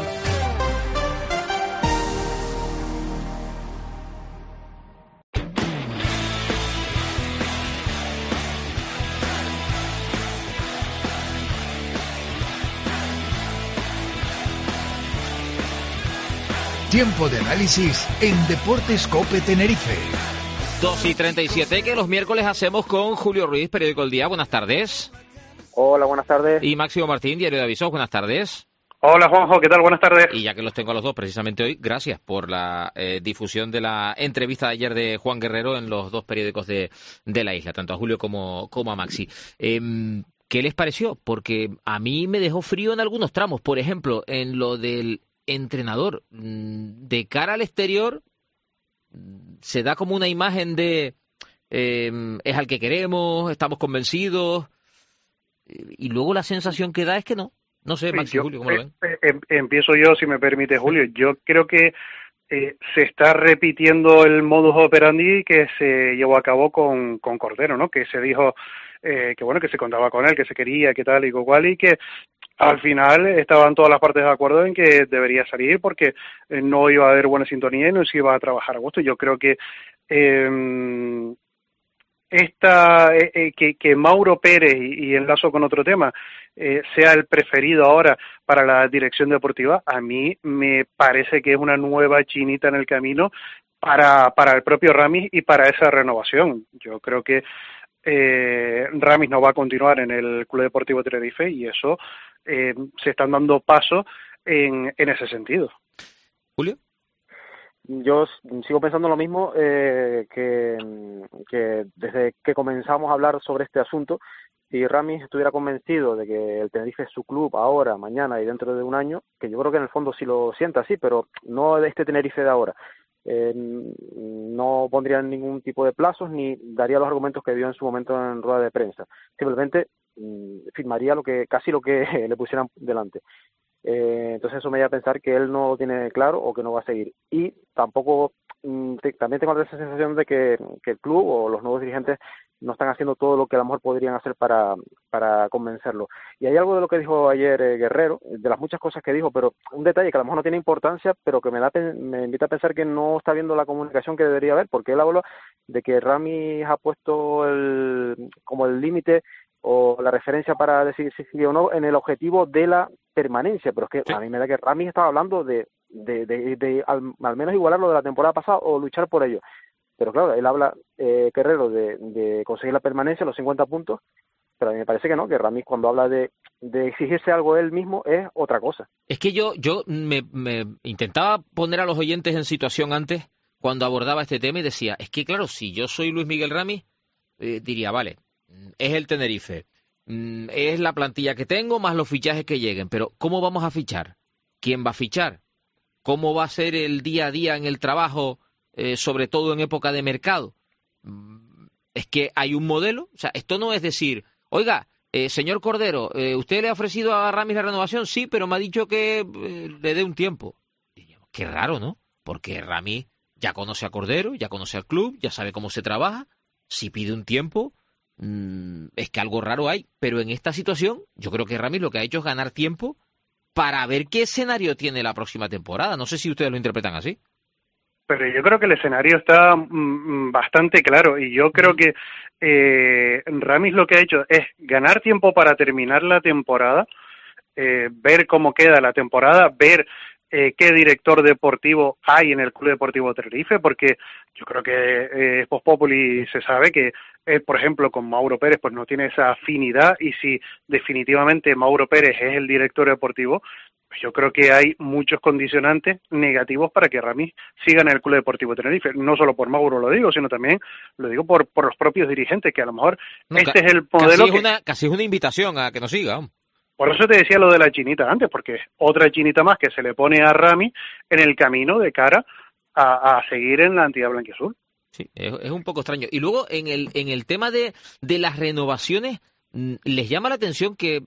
Tiempo de análisis en Deportes COPE Tenerife. 2:37, que los miércoles hacemos con Julio Ruiz, Periódico El Día. Buenas tardes. Hola, buenas tardes. Y Máximo Martín, Diario de Avisos. Buenas tardes. Hola, Juanjo, ¿qué tal? Buenas tardes. Y ya que los tengo a los dos precisamente hoy, gracias por la difusión de la entrevista de ayer de Juan Guerrero en los dos periódicos de la isla, tanto a Julio como a Maxi. ¿Qué les pareció? Porque a mí me dejó frío en algunos tramos. Por ejemplo, en lo del entrenador. De cara al exterior, se da como una imagen de es al que queremos, estamos convencidos, y luego la sensación que da es que no. No sé, Maxi, Julio, ¿cómo lo ven? Empiezo yo, si me permite, Julio. Yo creo que se está repitiendo el modus operandi que se llevó a cabo con Cordero, ¿no? Que se dijo que bueno, que se contaba con él, que se quería, que tal y cual, y que al final estaban todas las partes de acuerdo en que debería salir porque no iba a haber buena sintonía y no se iba a trabajar a gusto. Yo creo que que Mauro Pérez, y enlazo con otro tema, sea el preferido ahora para la dirección deportiva, a mí me parece que es una nueva chinita en el camino para el propio Ramis y para esa renovación. Yo creo que Ramis no va a continuar en el Club Deportivo Tenerife y eso se están dando pasos en ese sentido. Julio. Yo sigo pensando lo mismo que desde que comenzamos a hablar sobre este asunto. Si Ramis estuviera convencido de que el Tenerife es su club ahora, mañana y dentro de un año, que yo creo que en el fondo sí lo sienta así, pero no de este Tenerife de ahora, no pondría ningún tipo de plazos ni daría los argumentos que dio en su momento en rueda de prensa. Simplemente firmaría casi lo que le pusieran delante. Entonces eso me lleva a pensar que él no lo tiene claro o que no va a seguir. Y tampoco, también tengo esa sensación de que el club o los nuevos dirigentes no están haciendo todo lo que a lo mejor podrían hacer para convencerlo. Y hay algo de lo que dijo ayer Guerrero, de las muchas cosas que dijo, pero un detalle que a lo mejor no tiene importancia, pero que me invita a pensar que no está viendo la comunicación que debería haber, porque él habló de que Ramis ha puesto como el límite o la referencia para decir si sí o no en el objetivo de la permanencia, pero es que a mí me da que Ramis estaba hablando de al menos igualar lo de la temporada pasada o luchar por ello. Pero claro, él habla, Guerrero, de conseguir la permanencia, los 50 puntos, pero a mí me parece que no, que Ramis cuando habla de exigirse algo él mismo es otra cosa. Es que yo me intentaba poner a los oyentes en situación antes cuando abordaba este tema y decía, es que claro, si yo soy Luis Miguel Ramis, diría, vale, es el Tenerife, es la plantilla que tengo más los fichajes que lleguen, pero ¿cómo vamos a fichar? ¿Quién va a fichar? ¿Cómo va a ser el día a día en el trabajo? Sobre todo en época de mercado. Es que hay un modelo, o sea, esto no es decir, oiga, señor Cordero, ¿usted le ha ofrecido a Ramis la renovación? Sí, pero me ha dicho que le dé un tiempo. Qué raro, ¿no? Porque Ramis ya conoce a Cordero, ya conoce al club, ya sabe cómo se trabaja. Si pide un tiempo, es que algo raro hay. Pero en esta situación, yo creo que Ramis lo que ha hecho es ganar tiempo para ver qué escenario tiene la próxima temporada. No sé si ustedes lo interpretan así. Pero yo creo que el escenario está bastante claro y yo creo que Ramis lo que ha hecho es ganar tiempo para terminar la temporada, ver cómo queda la temporada, ver qué director deportivo hay en el Club Deportivo Tenerife, porque yo creo que Vox Populi se sabe que, por ejemplo, con Mauro Pérez pues no tiene esa afinidad y si definitivamente Mauro Pérez es el director deportivo, yo creo que hay muchos condicionantes negativos para que Ramis siga en el Club Deportivo Tenerife. No solo por Mauro lo digo, sino también lo digo por los propios dirigentes, que a lo mejor este es el modelo casi es una invitación a que nos siga. Por eso te decía lo de la chinita antes, porque es otra chinita más que se le pone a Ramis en el camino de cara a seguir en la entidad blanquiazul. Sí, es un poco extraño. Y luego, en el tema de las renovaciones, ¿les llama la atención que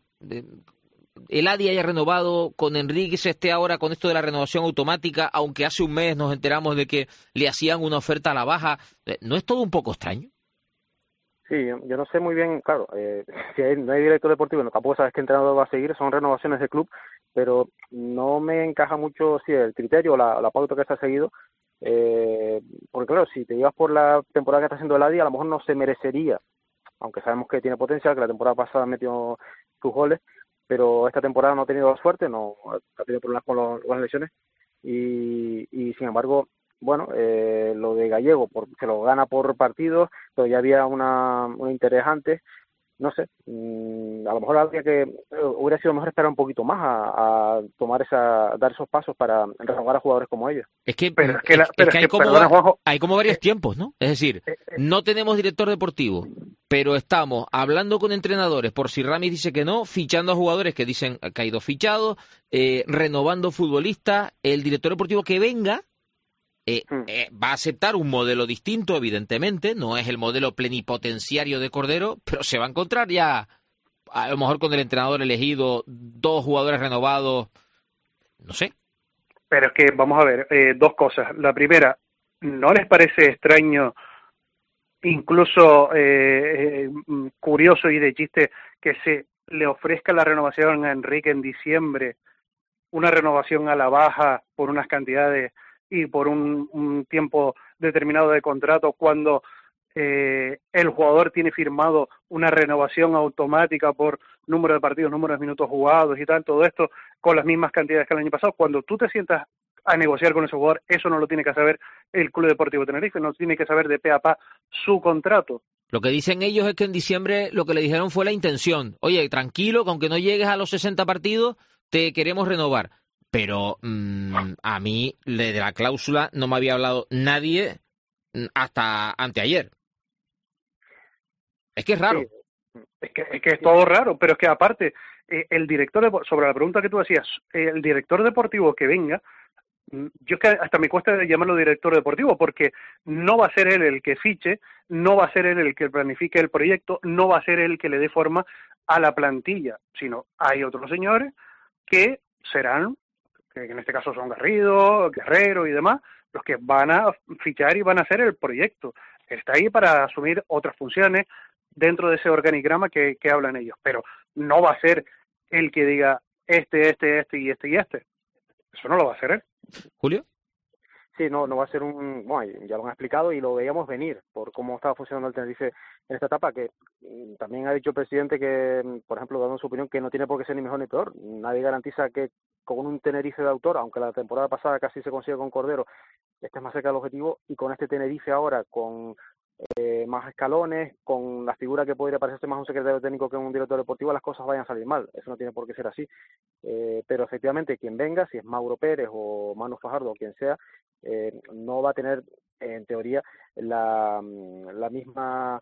el Adi haya renovado, con Enríquez esté ahora con esto de la renovación automática, aunque hace un mes nos enteramos de que le hacían una oferta a la baja? ¿No es todo un poco extraño? Sí, yo no sé muy bien, claro, si no hay director deportivo, no, tampoco sabes qué entrenador va a seguir, son renovaciones de club, pero no me encaja mucho el criterio o la pauta que se ha seguido, porque claro, si te llevas por la temporada que está haciendo el Adi, a lo mejor no se merecería, aunque sabemos que tiene potencial, que la temporada pasada metió sus goles, pero esta temporada no ha tenido suerte, no ha tenido problemas con las lesiones, y sin embargo, bueno, lo de Gallego se lo gana por partidos, pero ya había un interés antes, no sé, a lo mejor hubiera sido mejor esperar un poquito más a dar esos pasos para renovar a jugadores como ellos. Es que hay como varios tiempos, ¿no? Es decir, no tenemos director deportivo, pero estamos hablando con entrenadores por si Ramis dice que no, fichando a jugadores que dicen que ha ido fichado, renovando futbolistas, el director deportivo que venga va a aceptar un modelo distinto, evidentemente, no es el modelo plenipotenciario de Cordero, pero se va a encontrar ya, a lo mejor con el entrenador elegido, 2 jugadores renovados, no sé. Pero es que, vamos a ver, 2 cosas. La primera, ¿no les parece extraño, incluso curioso y de chiste, que se le ofrezca la renovación a Enrique en diciembre, una renovación a la baja por unas cantidades y por un tiempo determinado de contrato, cuando el jugador tiene firmado una renovación automática por número de partidos, número de minutos jugados y tal, todo esto con las mismas cantidades que el año pasado? Cuando tú te sientas a negociar con ese jugador, eso no lo tiene que saber el Club Deportivo Tenerife, no tiene que saber de pe a pa su contrato. Lo que dicen ellos es que en diciembre lo que le dijeron fue la intención. Oye, tranquilo, que aunque no llegues a los 60 partidos, te queremos renovar. Pero a mí, de la cláusula, no me había hablado nadie hasta anteayer. Es que es raro. Sí, es que es todo raro, pero es que aparte, el director, sobre la pregunta que tú hacías, el director deportivo que venga, yo es que hasta me cuesta llamarlo director deportivo, porque no va a ser él el que fiche, no va a ser él el que planifique el proyecto, no va a ser él el que le dé forma a la plantilla, sino hay otros señores que serán, que en este caso son Garrido, Guerrero y demás, los que van a fichar y van a hacer el proyecto. está ahí para asumir otras funciones dentro de ese organigrama que hablan ellos, pero no va a ser el que diga este y este. Eso no lo va a hacer él. ¿Julio? Sí, no va a ser bueno, ya lo han explicado y lo veíamos venir por cómo estaba funcionando el Tenerife en esta etapa, que también ha dicho el presidente que, por ejemplo, dando su opinión, que no tiene por qué ser ni mejor ni peor. Nadie garantiza que con un Tenerife de autor, aunque la temporada pasada casi se consigue con Cordero, estés más cerca del objetivo, y con este Tenerife ahora, con más escalones, con la figura que podría parecerse más un secretario técnico que un director deportivo, las cosas vayan a salir mal. Eso no tiene por qué ser así. Pero efectivamente, quien venga, si es Mauro Pérez o Manu Fajardo o quien sea, no va a tener, en teoría, la misma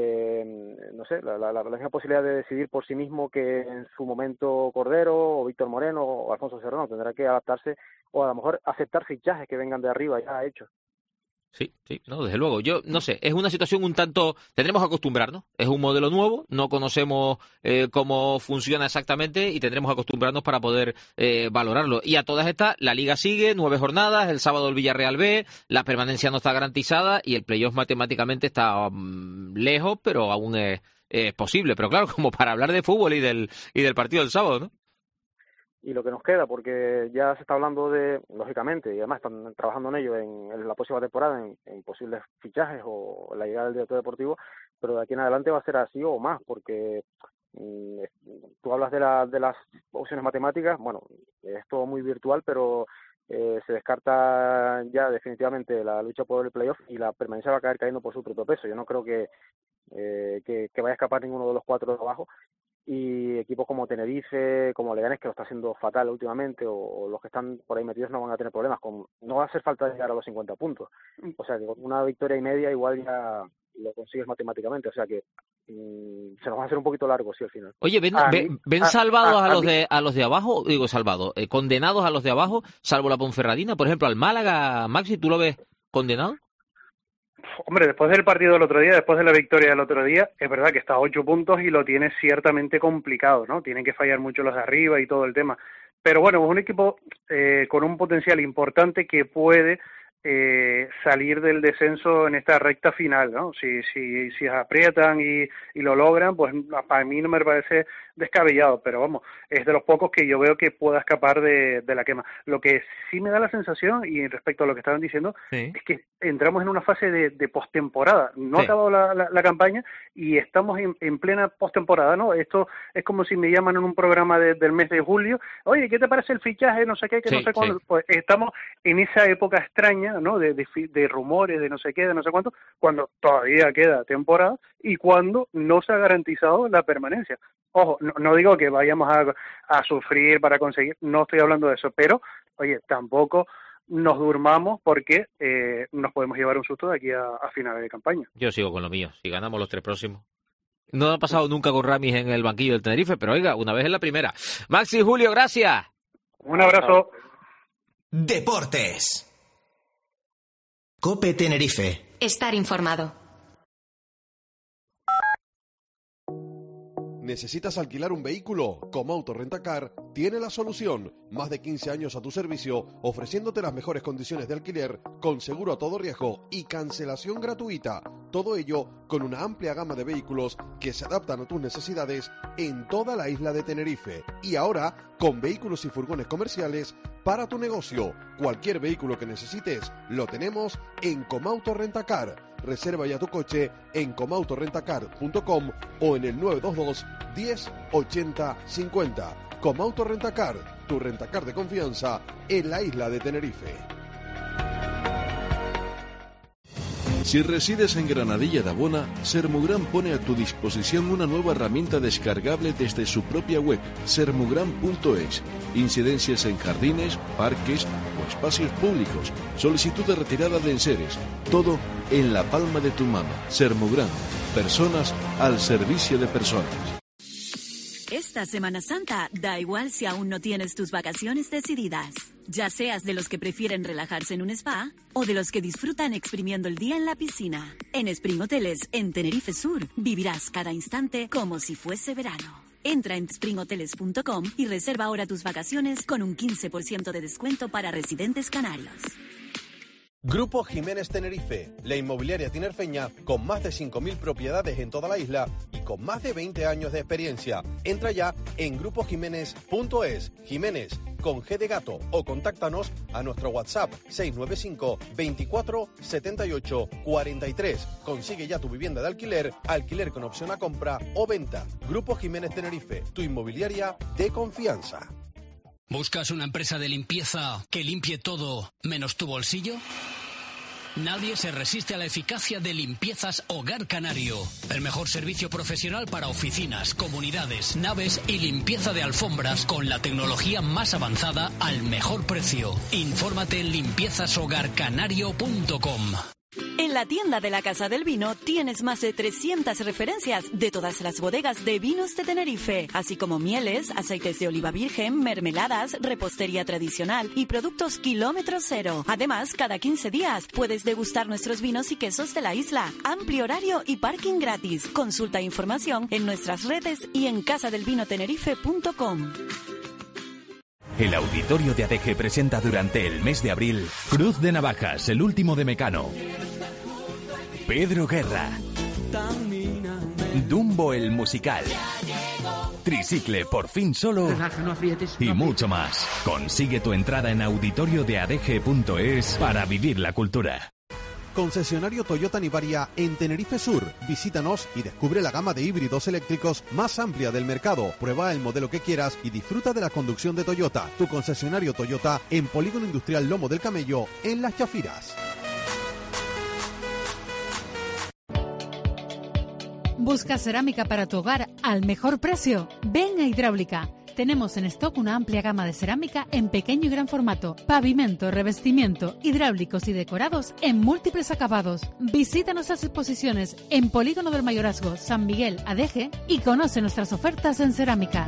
la misma posibilidad de decidir por sí mismo que en su momento Cordero o Víctor Moreno o Alfonso Serrano. Tendrá que adaptarse o a lo mejor aceptar fichajes que vengan de arriba ya hechos. Sí, no, desde luego. Yo no sé, es una situación un tanto... Tendremos que acostumbrarnos. Es un modelo nuevo, no conocemos cómo funciona exactamente y tendremos que acostumbrarnos para poder valorarlo. Y a todas estas, la Liga sigue, 9 jornadas, el sábado el Villarreal B, la permanencia no está garantizada y el playoff matemáticamente está lejos, pero aún es posible. Pero claro, como para hablar de fútbol y del partido del sábado, ¿no? Y lo que nos queda, porque ya se está hablando de, lógicamente, y además están trabajando en ello en la próxima temporada, en posibles fichajes o la llegada del director deportivo, pero de aquí en adelante va a ser así o más, porque tú hablas de las opciones matemáticas, bueno, es todo muy virtual, pero se descarta ya definitivamente la lucha por el playoff y la permanencia va a caer cayendo por su propio peso. Yo no creo que vaya a escapar ninguno de los 4 de abajo. Y equipos como Tenerife, como Leganés, que lo está haciendo fatal últimamente, o los que están por ahí metidos no van a tener problemas. No va a hacer falta llegar a los 50 puntos. O sea que con una victoria y media igual ya lo consigues matemáticamente. O sea que se nos va a hacer un poquito largo, sí, al final. Oye, ¿ven salvados a los de abajo? Digo, salvados, condenados a los de abajo, salvo la Ponferradina. Por ejemplo, al Málaga, Maxi, ¿tú lo ves condenado? Hombre, después del partido del otro día, después de la victoria del otro día, es verdad que está a 8 puntos y lo tiene ciertamente complicado, ¿no? Tienen que fallar mucho los de arriba y todo el tema. Pero bueno, es un equipo con un potencial importante que puede salir del descenso en esta recta final, ¿no? Si aprietan y lo logran, pues para mí no me parece descabellado, pero vamos, es de los pocos que yo veo que pueda escapar de la quema. Lo que sí me da la sensación, y respecto a lo que estaban diciendo, es que entramos en una fase de postemporada. No ha acabado la campaña y estamos en plena postemporada, ¿no? Esto es como si me llaman en un programa del mes de julio, oye, ¿qué te parece el fichaje? No sé qué, no sé cuándo. Pues estamos en esa época extraña, ¿no? De rumores, de no sé qué, de no sé cuánto, cuando todavía queda temporada y cuando no se ha garantizado la permanencia. Ojo, no digo que vayamos a sufrir para conseguir, no estoy hablando de eso, pero, oye, tampoco nos durmamos porque nos podemos llevar un susto de aquí a finales de campaña. Yo sigo con lo mío, si ganamos los 3 próximos. No ha pasado nunca con Ramis en el banquillo del Tenerife, pero oiga, una vez en la primera. Maxi, Julio, gracias. Un abrazo. Deportes. COPE Tenerife. Estar informado. ¿Necesitas alquilar un vehículo? Comauto Rentacar tiene la solución. Más de 15 años a tu servicio, ofreciéndote las mejores condiciones de alquiler, con seguro a todo riesgo y cancelación gratuita. Todo ello con una amplia gama de vehículos que se adaptan a tus necesidades en toda la isla de Tenerife. Y ahora, con vehículos y furgones comerciales para tu negocio. Cualquier vehículo que necesites, lo tenemos en Comauto Rentacar. Reserva ya tu coche en comautorentacar.com o en el 922 10 80 50. Comauto Rentacar, tu rentacar de confianza en la isla de Tenerife. Si resides en Granadilla de Abona, Sermugran pone a tu disposición una nueva herramienta descargable desde su propia web, sermugran.es. Incidencias en jardines, parques o espacios públicos, solicitud de retirada de enseres, todo en la palma de tu mano. Sermugran, personas al servicio de personas. Esta Semana Santa, da igual si aún no tienes tus vacaciones decididas. Ya seas de los que prefieren relajarse en un spa o de los que disfrutan exprimiendo el día en la piscina. En Spring Hoteles, en Tenerife Sur, vivirás cada instante como si fuese verano. Entra en springhoteles.com y reserva ahora tus vacaciones con un 15% de descuento para residentes canarios. Grupo Jiménez Tenerife, la inmobiliaria tinerfeña con más de 5.000 propiedades en toda la isla y con más de 20 años de experiencia. Entra ya en grupojiménez.es, Jiménez con G de gato, o contáctanos a nuestro WhatsApp 695 24 78 43. Consigue ya tu vivienda de alquiler con opción a compra o venta. Grupo Jiménez Tenerife, tu inmobiliaria de confianza. ¿Buscas una empresa de limpieza que limpie todo menos tu bolsillo? Nadie se resiste a la eficacia de Limpiezas Hogar Canario. El mejor servicio profesional para oficinas, comunidades, naves y limpieza de alfombras con la tecnología más avanzada al mejor precio. Infórmate en limpiezashogarcanario.com. En la tienda de la Casa del Vino tienes más de 300 referencias de todas las bodegas de vinos de Tenerife, así como mieles, aceites de oliva virgen, mermeladas, repostería tradicional y productos kilómetro cero. Además, cada 15 días puedes degustar nuestros vinos y quesos de la isla. Amplio horario y parking gratis. Consulta información en nuestras redes y en casadelvinotenerife.com. El auditorio de ADG presenta durante el mes de abril Cruz de Navajas, el último de Mecano, Pedro Guerra, Dumbo el musical, Tricicle por fin solo y mucho más. Consigue tu entrada en auditoriodeadg.es para vivir la cultura. Concesionario Toyota Nivaria en Tenerife Sur. Visítanos y descubre la gama de híbridos eléctricos más amplia del mercado. Prueba el modelo que quieras y disfruta de la conducción de Toyota. Tu concesionario Toyota en Polígono Industrial Lomo del Camello, en Las Chafiras. ¿Busca cerámica para tu hogar al mejor precio? Ven a Hidráulica. Tenemos en stock una amplia gama de cerámica en pequeño y gran formato, pavimento, revestimiento, hidráulicos y decorados en múltiples acabados. Visita nuestras exposiciones en Polígono del Mayorazgo, San Miguel, ADG y conoce nuestras ofertas en cerámica.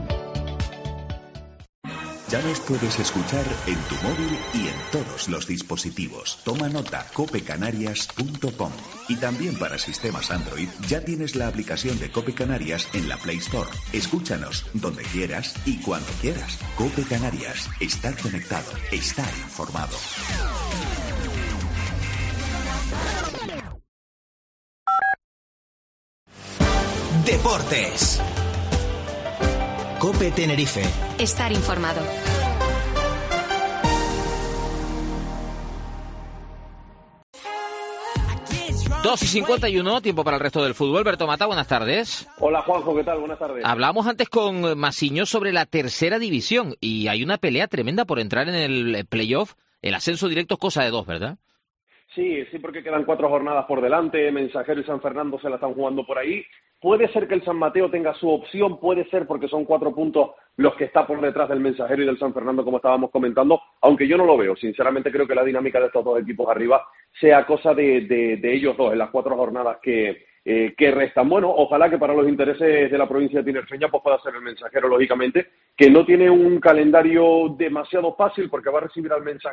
Ya nos puedes escuchar en tu móvil y en todos los dispositivos. Toma nota, copecanarias.com. Y también para sistemas Android ya tienes la aplicación de Cope Canarias en la Play Store. Escúchanos donde quieras y cuando quieras. Cope Canarias. Estar conectado. Estar informado. Deportes. Cope Tenerife. Estar informado. Dos y 51, tiempo para el resto del fútbol. Berto Mata, buenas tardes. Hola Juanjo, ¿qué tal? Buenas tardes. Hablábamos antes con Masiño sobre la tercera división y hay una pelea tremenda por entrar en el playoff. El ascenso directo es cosa de dos, ¿verdad? Sí, porque quedan 4 jornadas por delante. Mensajero y San Fernando se la están jugando por ahí. Puede ser que el San Mateo tenga su opción, puede ser porque son 4 puntos los que está por detrás del Mensajero y del San Fernando, como estábamos comentando, aunque yo no lo veo. Sinceramente creo que la dinámica de estos dos equipos arriba sea cosa de ellos dos en las 4 jornadas que restan. Bueno, ojalá que para los intereses de la provincia de tinerfeña pues pueda ser el Mensajero, lógicamente, que no tiene un calendario demasiado fácil porque va a recibir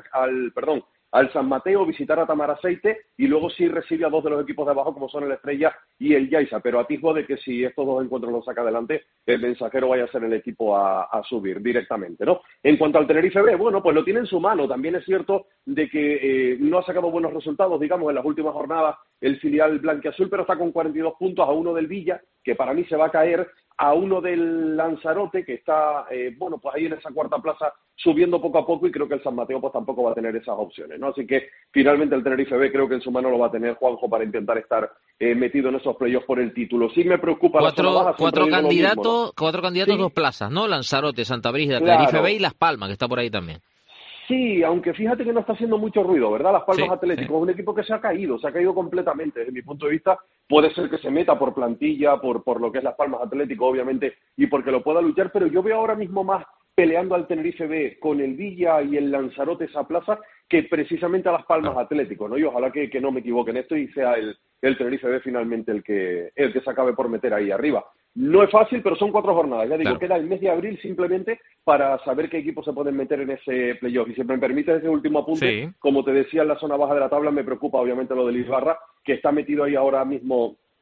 al San Mateo, visitar a Tamaraceite y luego sí recibe a 2 de los equipos de abajo como son el Estrella y el Yaiza, pero atisbo de que si estos 2 encuentros los saca adelante, el Mensajero vaya a ser el equipo a subir directamente, ¿no? En cuanto al Tenerife B, bueno, pues lo tiene en su mano. También es cierto de que no ha sacado buenos resultados, digamos, en las últimas jornadas el filial blanquiazul, pero está con 42 puntos a 1 del Villa, que para mí se va a caer, a 1 del Lanzarote, que está, pues ahí en esa cuarta plaza, subiendo poco a poco, y creo que el San Mateo pues tampoco va a tener esas opciones, ¿no? Así que finalmente el Tenerife B creo que en su mano lo va a tener Juanjo para intentar estar metido en esos playoffs por el título. Sí me preocupa la zona baja. Cuatro candidatos, sí. 2 plazas, ¿no? Lanzarote, Santa Brígida, Tenerife B y Las Palmas, que está por ahí también. Sí, aunque fíjate que no está haciendo mucho ruido, ¿verdad? Las Palmas Atlético es un equipo que se ha caído completamente. Desde mi punto de vista, puede ser que se meta por plantilla, por lo que es Las Palmas Atlético, obviamente, y porque lo pueda luchar, pero yo veo ahora mismo más peleando al Tenerife B con el Villa y el Lanzarote esa plaza que precisamente a Las Palmas Atlético, ¿no? Y ojalá que no me equivoque en esto y sea el Tenerife B finalmente el que se acabe por meter ahí arriba. No es fácil, pero son 4 jornadas. Ya digo, queda el mes de abril simplemente para saber qué equipos se pueden meter en ese playoff. Y si me permites ese último apunte, como te decía, en la zona baja de la tabla me preocupa obviamente lo del Ibarra, que está metido ahí ahora mismo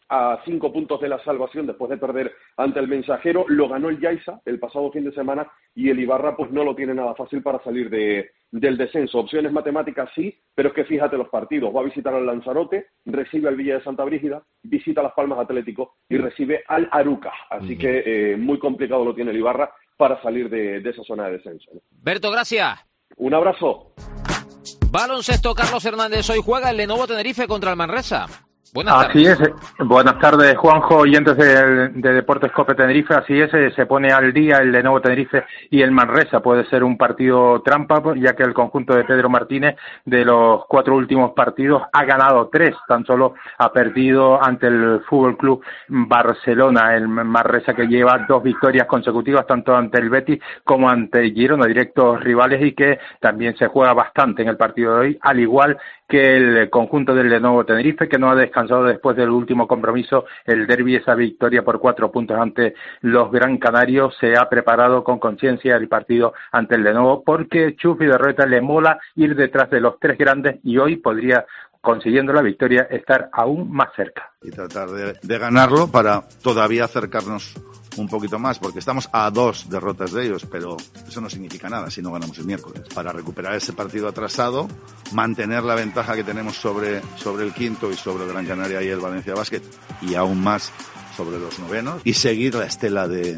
a 5 puntos de la salvación después de perder ante el Mensajero. Lo ganó el Yaiza el pasado fin de semana y el Ibarra pues no lo tiene nada fácil para salir del descenso. Opciones matemáticas sí, pero es que fíjate los partidos. Va a visitar al Lanzarote, recibe al Villa de Santa Brígida, visita Las Palmas Atlético y recibe al Aruca. Así que muy complicado lo tiene el Ibarra para salir de esa zona de descenso, ¿no? Berto, gracias. Un abrazo. Baloncesto, Carlos Hernández. Hoy juega el Lenovo Tenerife contra el Manresa. Buenas tardes. Así es. Buenas tardes, Juanjo, oyentes de Deportes Cope Tenerife. Así es, se pone al día el Lenovo Tenerife y el Manresa. Puede ser un partido trampa, ya que el conjunto de Pedro Martínez, de los 4 últimos partidos, ha ganado 3. Tan solo ha perdido ante el Fútbol Club Barcelona. El Manresa, que lleva 2 victorias consecutivas, tanto ante el Betis como ante el Girona, directos rivales, y que también se juega bastante en el partido de hoy, al igual que el conjunto del Lenovo Tenerife, que no ha descansado después del último compromiso, el derbi, esa victoria por 4 puntos ante los Gran Canarios. Se ha preparado con conciencia el partido ante el Lenovo, porque Chuf y Berroeta le mola ir detrás de los 3 grandes, y hoy podría, consiguiendo la victoria, estar aún más cerca. Y tratar de ganarlo para todavía acercarnos un poquito más, porque estamos a 2 derrotas de ellos, pero eso no significa nada si no ganamos el miércoles. Para recuperar ese partido atrasado, mantener la ventaja que tenemos sobre el quinto y sobre el Gran Canaria y el Valencia Basket, y aún más sobre los novenos, y seguir la estela de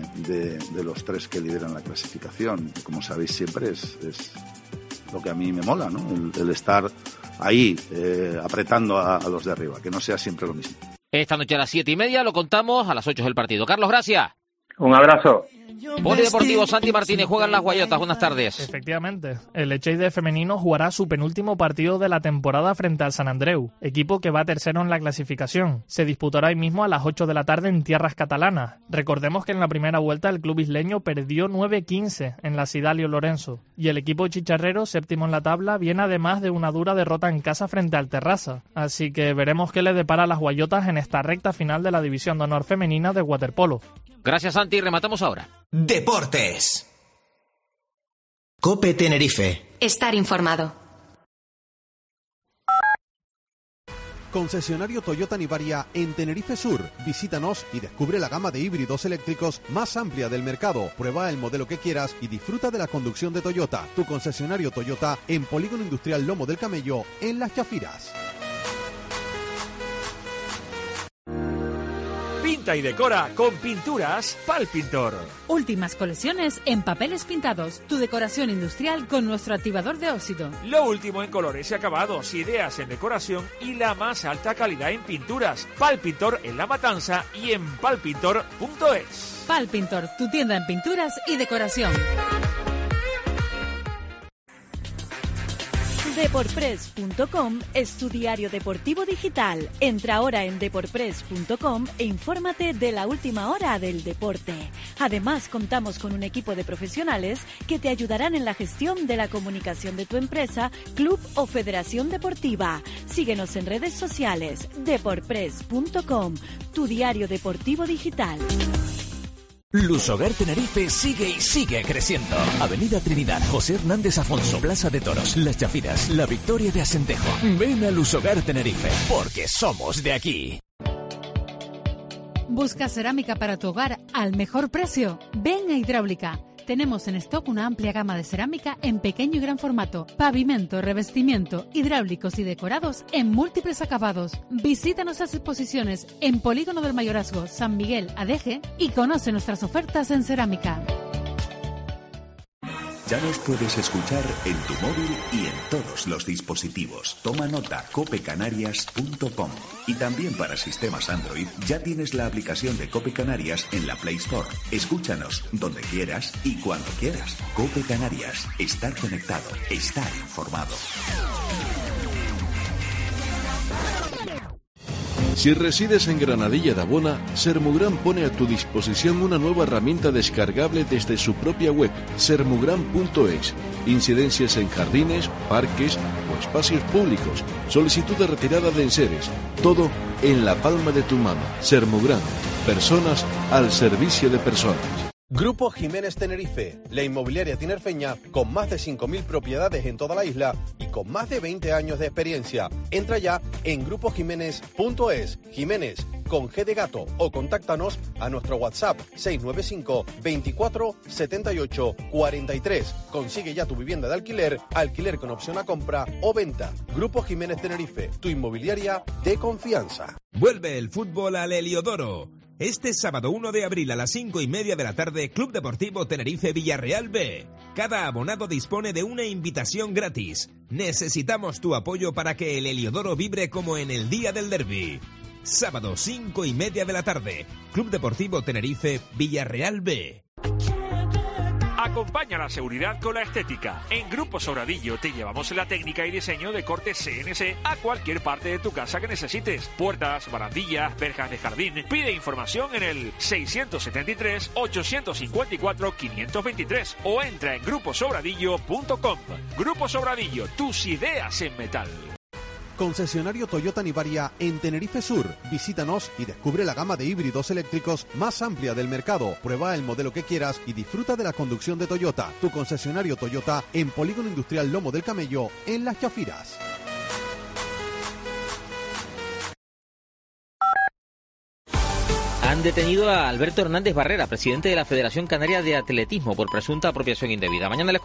los 3 que lideran la clasificación. Como sabéis, siempre es lo que a mí me mola, ¿no? El estar ahí apretando a los de arriba, que no sea siempre lo mismo. Esta noche a las 7:30 lo contamos, a las 8 es el partido. Carlos, gracias. Un abrazo. Polideportivo Santi Martínez, juegan las Guayotas. Buenas tardes. Efectivamente, el Echeide femenino jugará su penúltimo partido de la temporada frente al Sant Andreu, equipo que va tercero en la clasificación. Se disputará hoy mismo a las 8 de la tarde en tierras catalanas. Recordemos que en la primera vuelta el club isleño perdió 9-15 en la Sidalio Lorenzo, y el equipo chicharrero, séptimo en la tabla, viene además de una dura derrota en casa frente al Terrassa. Así que veremos qué le depara a las Guayotas en esta recta final de la División de Honor femenina de waterpolo. Gracias, Santi. Rematamos ahora. Deportes. Cope Tenerife. Estar informado. Concesionario Toyota Nivaria en Tenerife Sur. Visítanos y descubre la gama de híbridos eléctricos más amplia del mercado. Prueba el modelo que quieras y disfruta de la conducción de Toyota. Tu concesionario Toyota en Polígono Industrial Lomo del Camello, en Las Chafiras. Pinta y decora con pinturas Pal Pintor. Últimas colecciones en papeles pintados. Tu decoración industrial con nuestro activador de óxido. Lo último en colores y acabados, ideas en decoración y la más alta calidad en pinturas. Pal Pintor en La Matanza y en palpintor.es. Pal Pintor, tu tienda en pinturas y decoración. Deporpress.com es tu diario deportivo digital. Entra ahora en deporpress.com e infórmate de la última hora del deporte. Además, contamos con un equipo de profesionales que te ayudarán en la gestión de la comunicación de tu empresa, club o federación deportiva. Síguenos en redes sociales. Deporpress.com, tu diario deportivo digital. Lusogar Tenerife sigue y sigue creciendo. Avenida Trinidad, José Hernández Afonso, Plaza de Toros, Las Chafiras, La Victoria de Asentejo. Ven a Lusogar Tenerife, porque somos de aquí. ¿Busca cerámica para tu hogar al mejor precio? Ven a Hidráulica. Tenemos en stock una amplia gama de cerámica en pequeño y gran formato, pavimento, revestimiento, hidráulicos y decorados en múltiples acabados. Visita nuestras exposiciones en Polígono del Mayorazgo, San Miguel, Adeje, y conoce nuestras ofertas en cerámica. Ya nos puedes escuchar en tu móvil y en todos los dispositivos. Toma nota, copecanarias.com. Y también para sistemas Android ya tienes la aplicación de Cope Canarias en la Play Store. Escúchanos donde quieras y cuando quieras. Cope Canarias. Estar conectado. Estar informado. Si resides en Granadilla de Abona, Sermugran pone a tu disposición una nueva herramienta descargable desde su propia web, sermugran.es. Incidencias en jardines, parques o espacios públicos. Solicitud de retirada de enseres. Todo en la palma de tu mano. Sermugran. Personas al servicio de personas. Grupo Jiménez Tenerife, la inmobiliaria tinerfeña con más de 5.000 propiedades en toda la isla y con más de 20 años de experiencia. Entra ya en grupojiménez.es. Jiménez con G de gato, o contáctanos a nuestro WhatsApp 695 24 78 43. Consigue ya tu vivienda de alquiler, alquiler con opción a compra o venta. Grupo Jiménez Tenerife, tu inmobiliaria de confianza. Vuelve el fútbol al Heliodoro. Este sábado 1 de abril a las 5:30 de la tarde, Club Deportivo Tenerife Villarreal B. Cada abonado dispone de una invitación gratis. Necesitamos tu apoyo para que el Heliodoro vibre como en el día del derbi. Sábado 5:30 de la tarde, Club Deportivo Tenerife Villarreal B. Acompaña la seguridad con la estética. En Grupo Sobradillo te llevamos la técnica y diseño de corte CNC a cualquier parte de tu casa que necesites. Puertas, barandillas, verjas de jardín. Pide información en el 673-854-523 o entra en gruposobradillo.com. Grupo Sobradillo, tus ideas en metal. Concesionario Toyota Nivaria en Tenerife Sur. Visítanos y descubre la gama de híbridos eléctricos más amplia del mercado. Prueba el modelo que quieras y disfruta de la conducción de Toyota. Tu concesionario Toyota en Polígono Industrial Lomo del Camello, en Las Chafiras. Han detenido a Alberto Hernández Barrera, presidente de la Federación Canaria de Atletismo, por presunta apropiación indebida. Mañana les